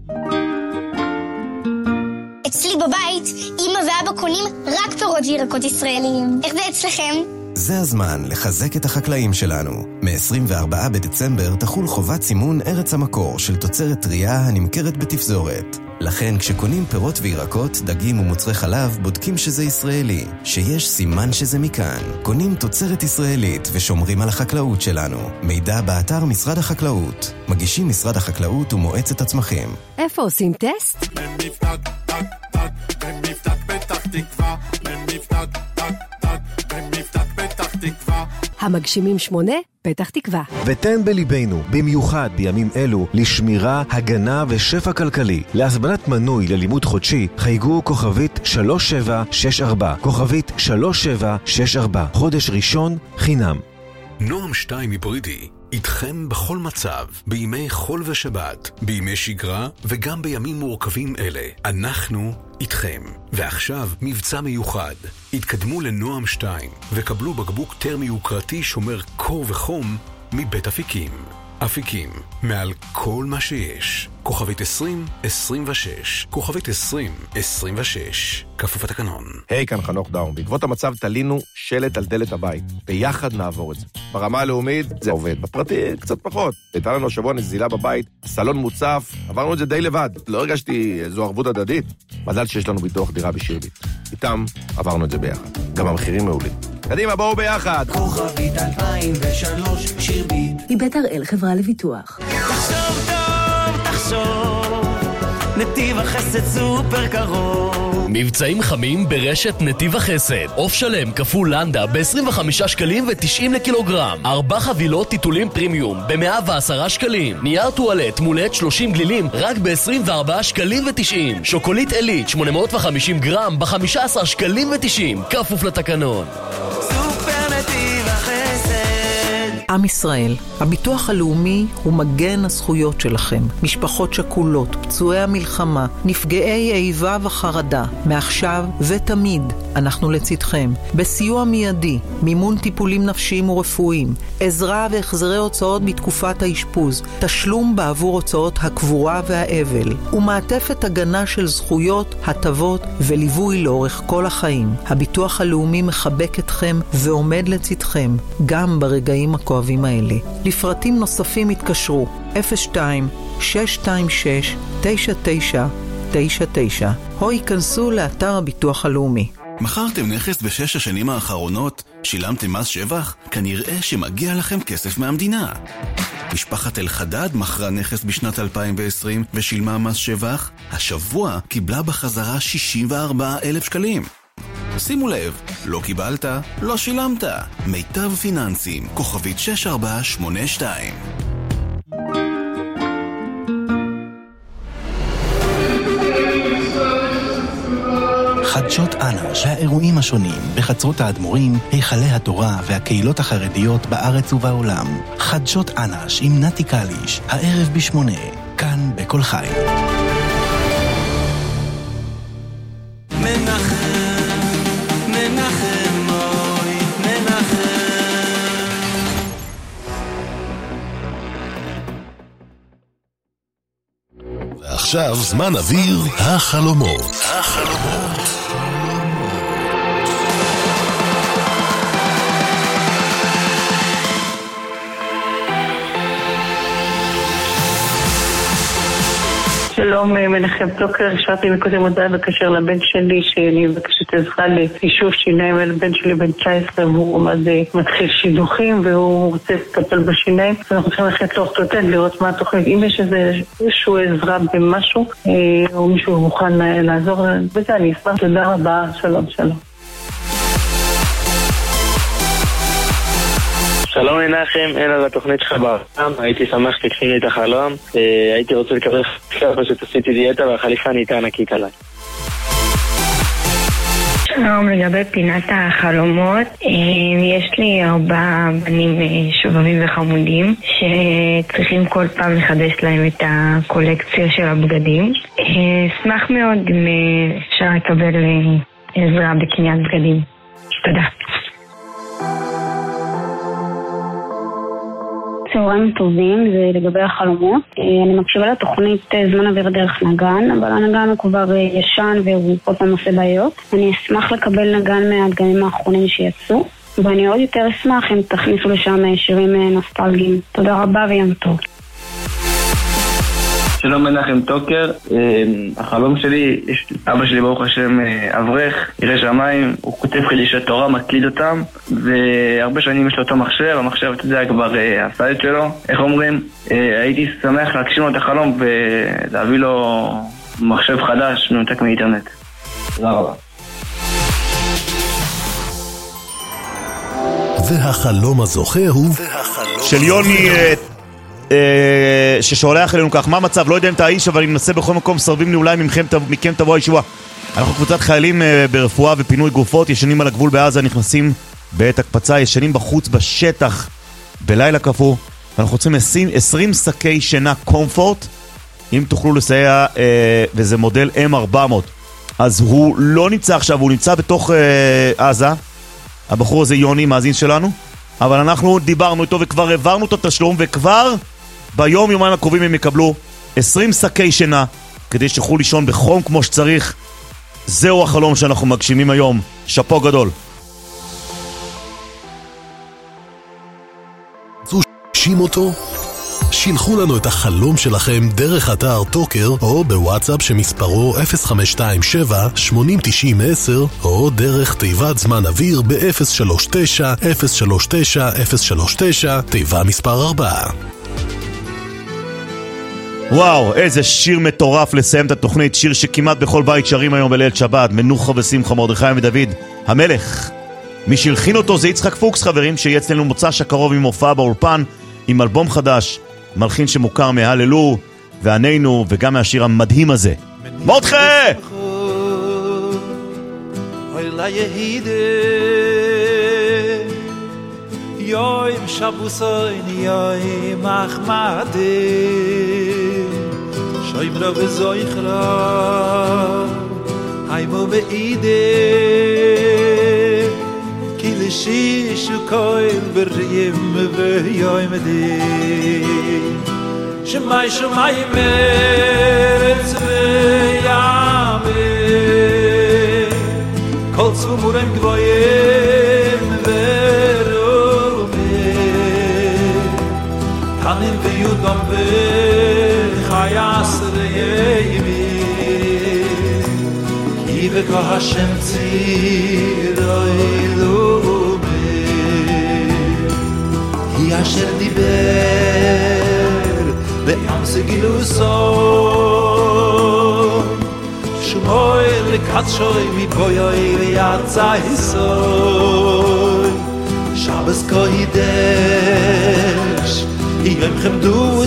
Speaker 24: אצלי בבית, אמא ואבא קונים רק פירות וירקות ישראליים. איך זה אצלכם?
Speaker 25: זה הזמן לחזק את החקלאים שלנו. מ-עשרים וארבעה בדצמבר תחול חובת סימון ארץ המקור של תוצרת טריה הנמכרת בתפזורת. לכן כשקונים פירות וירקות, דגים ומוצרי חלב, בודקים שזה ישראלי, שיש סימן שזה מכאן. קונים תוצרת ישראלית ושומרים על החקלאות שלנו. מידע באתר משרד החקלאות. מגישים משרד החקלאות ומועצת הצמחים.
Speaker 21: איפה עושים טסט?
Speaker 26: במבטק, טק, טק, במבטק פתח תקווה, במבטק, טק, טק, במבטק פתח תקווה.
Speaker 21: המגשימים שמונה, פתח תקווה.
Speaker 22: ותן בליבנו, במיוחד בימים אלו, לשמירה, הגנה ושפע כלכלי. להזמנת מנוי ללימוד חודשי, חייגו כוכבית שלוש שבע שש ארבע, כוכבית שלוש שבע שש ארבע, חודש ראשון חינם.
Speaker 18: נועם שתיים היברידי, איתכם בכל מצב, בימי חול ושבת, בימי שגרה וגם בימים מורכבים אלה. אנחנו איתכם. ועכשיו מבצע מיוחד. התקדמו לנועם שתיים וקבלו בקבוק טרמי יוקרתי שומר קור וחום מבית אפיקים.
Speaker 19: אפיקים, מעל כל מה שיש. כוכבית עשרים עשרים ושש, כוכבית עשרים עשרים ושש, כפוף התקנון.
Speaker 11: היי, כאן חנוך דאום. בעקבות המצב תלינו שלט על דלת הבית. ביחד נעבור את זה. ברמה הלאומית זה עובד, בפרטי קצת פחות. הייתה לנו השבוע נזילה בבית, סלון מוצף, עברנו את זה די לבד. לא הרגשתי איזו ערבות הדדית. מזל שיש לנו ביטוח דירה בשירביט. איתם עברנו את זה ביחד. גם המחירים מעולים. קדימה, בואו ביחד.
Speaker 12: כוכבית אלפיים ושלוש שירביט.
Speaker 21: מבית הראל חברה לביטוח.
Speaker 12: תחשוב טוב, תחשוב, נתיב החסד סופר קרוב.
Speaker 13: מבצעים חמים ברשת נתיב החסד. עוף שלם כפול לנדה ב-עשרים וחמישה שקלים ו-תשעים לקילוגרם. ארבע חבילות טיטולים פרימיום ב-מאה ועשרה שקלים. נייר טואלט מולט שלושים גלילים רק ב-עשרים וארבעה שקלים ו-תשעים. שוקולית אלית שמונה מאות וחמישים גרם ב-חמישה עשר שקלים ו-תשעים. כפוף לתקנון.
Speaker 12: סופר נתיב החסד.
Speaker 14: עם ישראל, הביטוח הלאומי הוא מגן הזכויות שלכם. משפחות שכולות, פצועי המלחמה, נפגעי איבה וחרדה. מעכשיו ותמיד אנחנו לצדכם. בסיוע מיידי, מימון טיפולים נפשיים ורפואיים, עזרה והחזרי הוצאות בתקופת האשפוז, תשלום בעבור הוצאות הקבורה והאבל, ומעטפת הגנה של זכויות, הטבות וליווי לאורך כל החיים. הביטוח הלאומי מחבק אתכם ועומד לצדכם, גם ברגעים הכואבים האלה. לפרטים נוספים התקשרו אפס שתיים שש שתיים שש תשע תשע תשע תשע או ייכנסו לאתר הביטוח הלאומי.
Speaker 15: מכרתם נכס בשש השנים האחרונות? שילמתם מס שבח? כנראה שמגיע לכם כסף מהמדינה. משפחת אל-חדד מכרה נכס בשנת אלפיים ועשרים ושילמה מס שבח? השבוע קיבלה בחזרה שישים וארבעה אלף שקלים. שימו לב, לא קיבלת, לא שילמת. מיטב פיננסים, כוכבית שש ארבע שמונה שתיים.
Speaker 16: חדשות אנש, האירועים השונים בחצרות האדמו"רים, היכלי התורה והקהילות החרדיות בארץ ובעולם. חדשות אנש עם נתי קליש, הערב בשמונה, כאן בכל חי.
Speaker 18: ועכשיו זמן אוויר החלומות. החלומות.
Speaker 7: שלום, מנחם טוקר, השארתי מקודם הודעה בקשר לבן שלי שאני מבקשת עזרה ליישוב שיניים. הבן שלי בן תשע עשרה והוא עומד מתחיל שידוכים והוא רוצה לטפל בשיניים, אנחנו צריכים ללכת לאורתופד לראות מה התוכנית, אם יש איזשהו עזרה במשהו או מישהו מוכן לעזור בזה, אני אשמח. תודה רבה, שלום שלום.
Speaker 17: שלום מנחם, אין על התוכנית שלך בעולם, הייתי שמח שתקחי לי את החלום, הייתי רוצה לקבל חליפה, פשוט עשיתי דיאטה והחליפה נהייתה ענקית עליי.
Speaker 27: שלום, לגבי פינת החלומות, יש לי ארבעה בנים שובבים וחמודים שצריכים כל פעם לחדש להם את הקולקציה של הבגדים. אשמח מאוד אם אפשר לקבל עזרה בקניית בגדים. תודה.
Speaker 28: צהריים טובים, זה לגבי החלומות. אני מקשיבה לתוכנית זמן אוויר דרך נגן, אבל הנגן הוא כבר ישן והוא כל פעם עושה בעיות. אני אשמח לקבל נגן מהדגנים האחרונים שיצאו, ואני עוד יותר אשמח אם תכניסו לשם שירים נוסטלגיים. תודה רבה ויום טוב.
Speaker 17: שלום מנחם טוקר, החלום שלי, אבא שלי ברוך השם אברך, ירא שמיים, הוא כותב חידושי תורה, מקליד אותם, והרבה שנים יש לו אותו מחשב, המחשב אתה יודע כבר עשה את שלו, איך אומרים, הייתי שמח להגשים לו את החלום ולהביא לו מחשב חדש מנותק מאינטרנט. תודה רבה.
Speaker 18: והחלום הזוכה הוא
Speaker 6: של יוני ששולח אלינו כך, מה המצב? לא יודע אם אתה האיש, אבל אני מנסה בכל מקום, סרבים לי אולי מכם תבוא הישועה. אנחנו קבוצת חיילים ברפואה ופינוי גופות, ישנים על הגבול בעזה, נכנסים בעת הקפצה, ישנים בחוץ בשטח בלילה קפוא, ואנחנו רוצים עשרים שקי שינה קומפורט, אם תוכלו לסייע, וזה מודל אם ארבע מאות. אז הוא לא נמצא עכשיו, הוא נמצא בתוך עזה, הבחור הזה יוני, מאזין שלנו, אבל אנחנו דיברנו איתו וכבר העברנו את התשלום וכבר ביום יומיים הקרובים הם יקבלו עשרים שקי שינה כדי שיוכלו לישון בחום כמו שצריך. זהו החלום שאנחנו מגשימים היום. שפו גדול.
Speaker 18: זושים אותו? שילחו לנו את החלום שלכם דרך אתר טוקר או בוואטסאפ שמספרו אפס חמש שתיים שבע שמונים תשעים עשר או דרך תיבת זמן אוויר ב-אפס שלוש תשע אפס שלוש תשע אפס שלוש תשע תיבה מספר ארבע.
Speaker 6: וואו, איזה שיר מטורף לסיים את התוכנית. שיר שכמעט בכל בית שרים היום בליל שבת. מנוחה ושמחה, מרדכי ודוד המלך. מי שהלחין אותו זה יצחק פוקס, חברים, שיהיה אצלנו מוצ"ש הקרוב עם הופעה באולפן עם אלבום חדש, מלחין שמוכר מהללו וענינו וגם מהשיר המדהים הזה. מרדכי!
Speaker 1: אוי ליהידה יוים שבוסוין יוים אחמדה שוימרה וזויכרה היימו בעידה כי לשישו כהל בריים ויום דין שמי שמי מרץ ויאמן כל צבומורם גבוהים ורומן תנים ויודם וחייס ריימי כי בכה השם צירוי לומי היא אשר דיבר בעם סגילוסו שמואל לקדשוי מבויוי ויצא היסוי שבס קוידש יום חמדו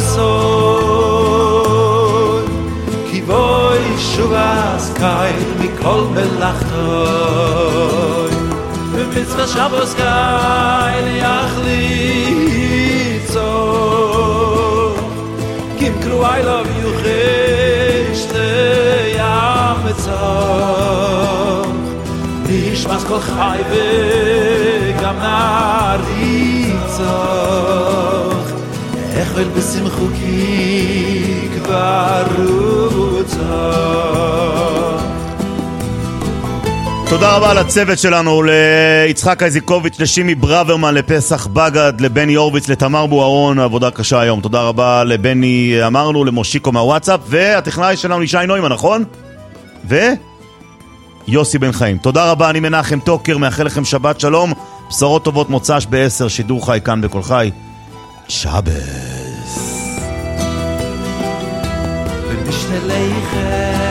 Speaker 1: סוי כי בוי שובס קייל מכל מלאכתוי במצווה שבס קייל יחליצו kim kru I love you khishte ya metzah nish mas kol chay ve gam naritzah echvel besimchu ki kvar rutzah.
Speaker 6: תודה רבה לצוות שלנו, ליצחק איזיקוביץ', לשימי ברוורמן, לפסח בגד, לבני אורביץ, לתמר בוארון, עבודה קשה היום. תודה רבה לבני, אמרנו, למושיקו מהוואטסאפ, והטכנאי שלנו לישי נוימן, נכון? ויוסי בן חיים. תודה רבה, אני מנחם טוקר, מאחל לכם שבת שלום, בשורות טובות מוצ"ש בעשר, שידור חי כאן בכל חי. שבס.
Speaker 1: ומשנה לכם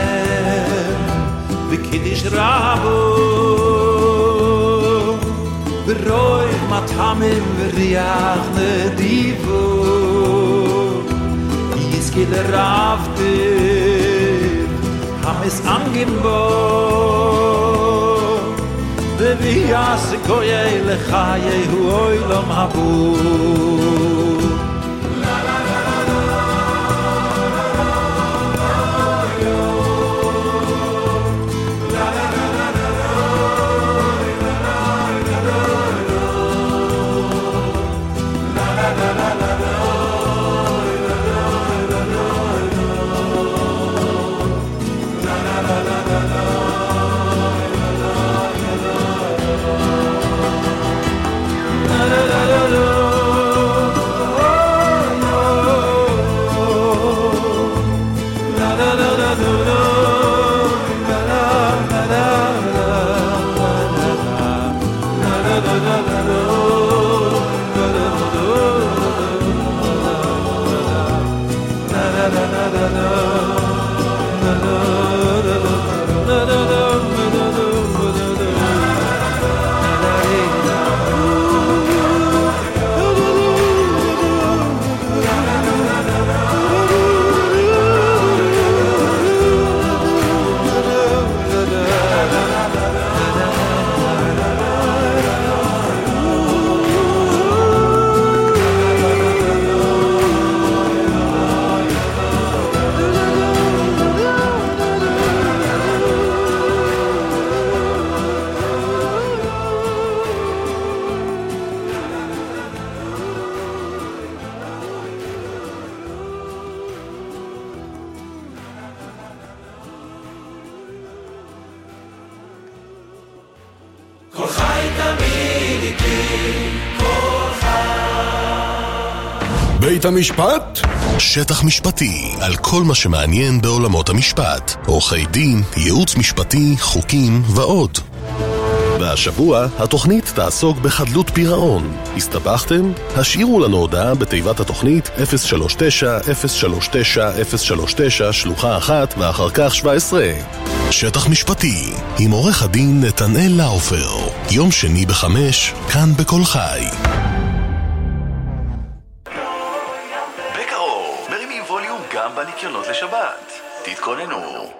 Speaker 1: בקידיש רבו ברוי מטעמים וריח נדיבו יזכי לרבתם המסענגים בו וביאס גויי לחיי הוא אוי לא מבו
Speaker 18: בית המשפט? שטח משפטי, על כל מה שמעניין בעולמות המשפט. עורכי דין, ייעוץ משפטי, חוקים ועוד. והשבוע התוכנית תעסוק בחדלות פירעון. הסתבכתם? השאירו לנו הודעה בתיבת התוכנית אפס שלוש תשע אפס שלוש תשע אפס שלוש תשע שלוחה אחת ואחר כך שבע עשרה. שטח משפטי עם עורך הדין נתנאל לאופר. יום שני בחמש, כאן בכל חי.
Speaker 15: בקרוב, מרימים ווליום גם בניקיונות לשבת. תתכוננו.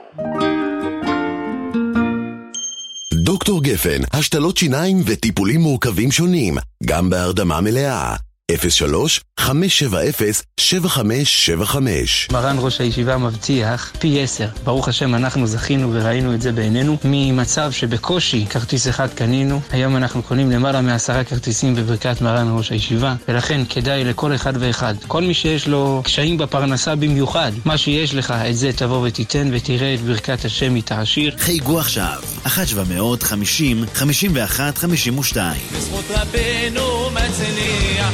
Speaker 15: דוקטור גפן, השתלות שיניים וטיפולים מורכבים שונים, גם בהרדמה מלאה. אפס שלוש חמש שבע אפס שבע חמש שבע חמש.
Speaker 2: מרן ראש הישיבה מבטיח פי עשר. ברוך השם אנחנו זכינו וראינו את זה בעינינו. ממצב שבקושי כרטיס אחד קנינו, היום אנחנו קונים למעלה מעשרה כרטיסים בברכת מרן ראש הישיבה, ולכן כדאי לכל אחד ואחד, כל מי שיש לו קשיים בפרנסה במיוחד, מה שיש לך את זה תבוא ותיתן ותראה את ברכת השם מתעשיר.
Speaker 3: חייגו עכשיו אחת שבע מאות חמישים חמישים ואחת חמישים ושתיים.
Speaker 12: בזכות רבנו מצליח.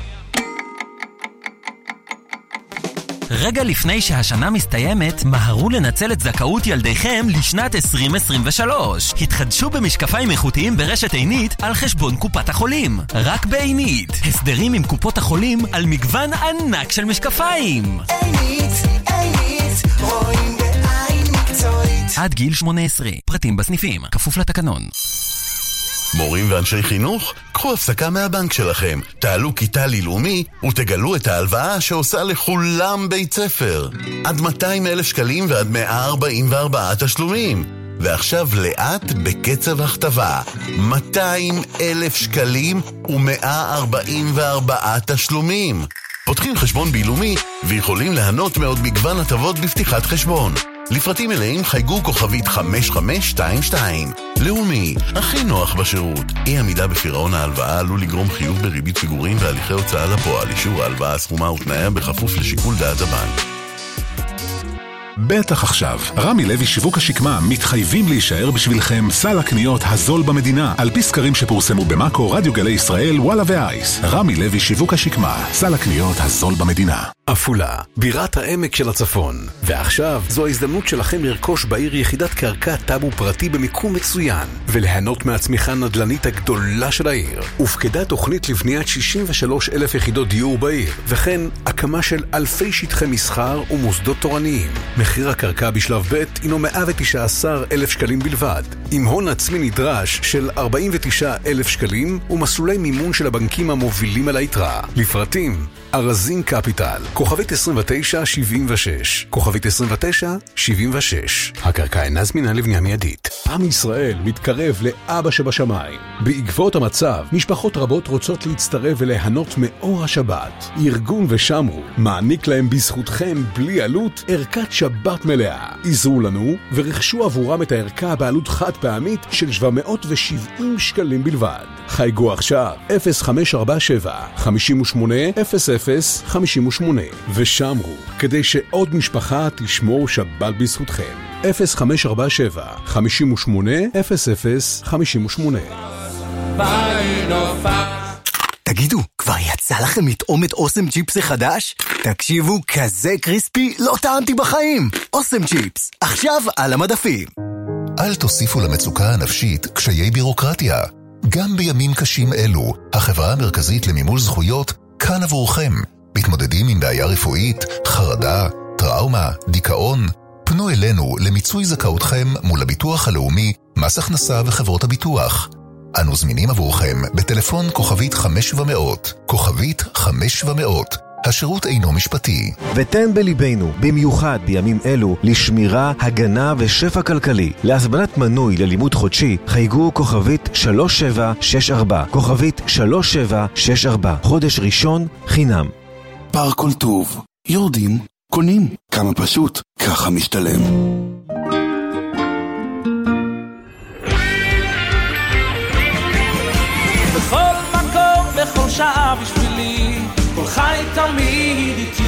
Speaker 4: רגע לפני שהשנה מסתיימת, מהרו לנצל את זכאות ילדיכם לשנת עשרים עשרים ושלוש. התחדשו במשקפיים איכותיים ברשת עינית על חשבון קופת החולים. רק בעינית. הסדרים עם קופות החולים על מגוון ענק של משקפיים.
Speaker 12: עינית, עינית, רואים בעין מקצועית.
Speaker 4: עד גיל שמונה עשרה. פרטים בסניפים. כפוף לתקנון.
Speaker 18: מורים ואנשי חינוך, קחו הפסקה מהבנק שלכם, תעלו כיתה ללאומי ותגלו את ההלוואה שעושה לכולם בית ספר. עד מאתיים אלף שקלים ועד מאה ארבעים וארבעה תשלומים. ועכשיו לאט בקצב הכתבה. מאתיים אלף שקלים ו-מאה ארבעים וארבעה תשלומים. פותחים חשבון בלאומי ויכולים ליהנות מעוד מגוון הטבות בפתיחת חשבון. לפרטים מלאים חייגו כוכבית חמש חמש שתיים שתיים. לאומי, הכי נוח בשירות. אי עמידה בפירעון ההלוואה עלול לגרום חיוב בריבית פיגורים והליכי הוצאה לפועל. אישור ההלוואה, סכומה ותנאיה בכפוף לשיקול דעת הבנק.
Speaker 19: בטח עכשיו, רמי לוי שיווק השקמה מתחייבים להישאר בשבילכם סל הקניות הזול במדינה, על פי סקרים שפורסמו במאקו, רדיו גלי ישראל, וואלה ואייס. רמי לוי שיווק השקמה, סל הקניות הזול במדינה.
Speaker 5: עפולה, בירת העמק של הצפון. ועכשיו זו ההזדמנות שלכם לרכוש בעיר יחידת קרקע טאבו פרטי במיקום מצוין, וליהנות מהצמיחה נדלנית הגדולה של העיר. הופקדה תוכנית לבניית שישים ושלוש אלף יחידות דיור בעיר, וכן הקמה של אלפי שטחי מסחר ומוסדות תורניים. מחיר הקרקע בשלב ב' הינו מאה ותשעה עשר אלף שקלים בלבד, עם הון עצמי נדרש של ארבעים ותשעה אלף שקלים ומסלולי מימון של הבנקים המובילים על היתרה. לפרטים, ארזין קפיטל, כוכבית עשרים ותשע שבעים ושש, כוכבית עשרים ותשע שבעים ושש. הקרקע אינה זמינה לבנייה מיידית.
Speaker 19: עם ישראל מתקרב לאבא שבשמיים. בעקבות המצב, משפחות רבות רוצות להצטרף וליהנות מאור השבת. ארגון ושמרו מעניק להם בזכותכם בלי עלות ערכת שבת מלאה. עזרו לנו ורכשו עבורם את הערכה בעלות חד פעמית של שבע מאות ושבעים שקלים בלבד. חייגו עכשיו אפס חמש ארבע שבע חמש שמונה אפס אפס חמש שמונה ושמרו כדי שעוד משפחה תשמור שבת בזכותכם. אפס חמש ארבע שבע חמש שמונה אפס אפס חמש שמונה.
Speaker 8: תגידו, כבר יצא לכם לטעום את אוסם צ'יפס החדש? תקשיבו, כזה קריספי לא טעמתי בחיים. אוסם צ'יפס, עכשיו על המדפים.
Speaker 9: אל תוסיפו למצוקה הנפשית קשיי בירוקרטיה. גם בימים קשים אלו, החברה המרכזית למימוש זכויות כאן עבורכם. מתמודדים עם בעיה רפואית, חרדה, טראומה, דיכאון? פנו אלינו למיצוי זכאותכם מול הביטוח הלאומי, מס הכנסה וחברות הביטוח. אנו זמינים עבורכם בטלפון כוכבית חמש שבע מאות, כוכבית חמש שבע מאות. השירות אינו משפטי.
Speaker 22: ותן בליבנו, במיוחד בימים אלו, לשמירה, הגנה ושפע כלכלי. להזמנת מנוי ללימוד חודשי, חייגו כוכבית שלוש שבע שש ארבע, כוכבית שלוש שבע שש ארבע. חודש ראשון, חינם.
Speaker 10: פאר כל טוב. יורדים, קונים. כמה פשוט, ככה משתלם.
Speaker 12: בכל מקום, בכל שעה בשבילי, כל חי תמיד איתי.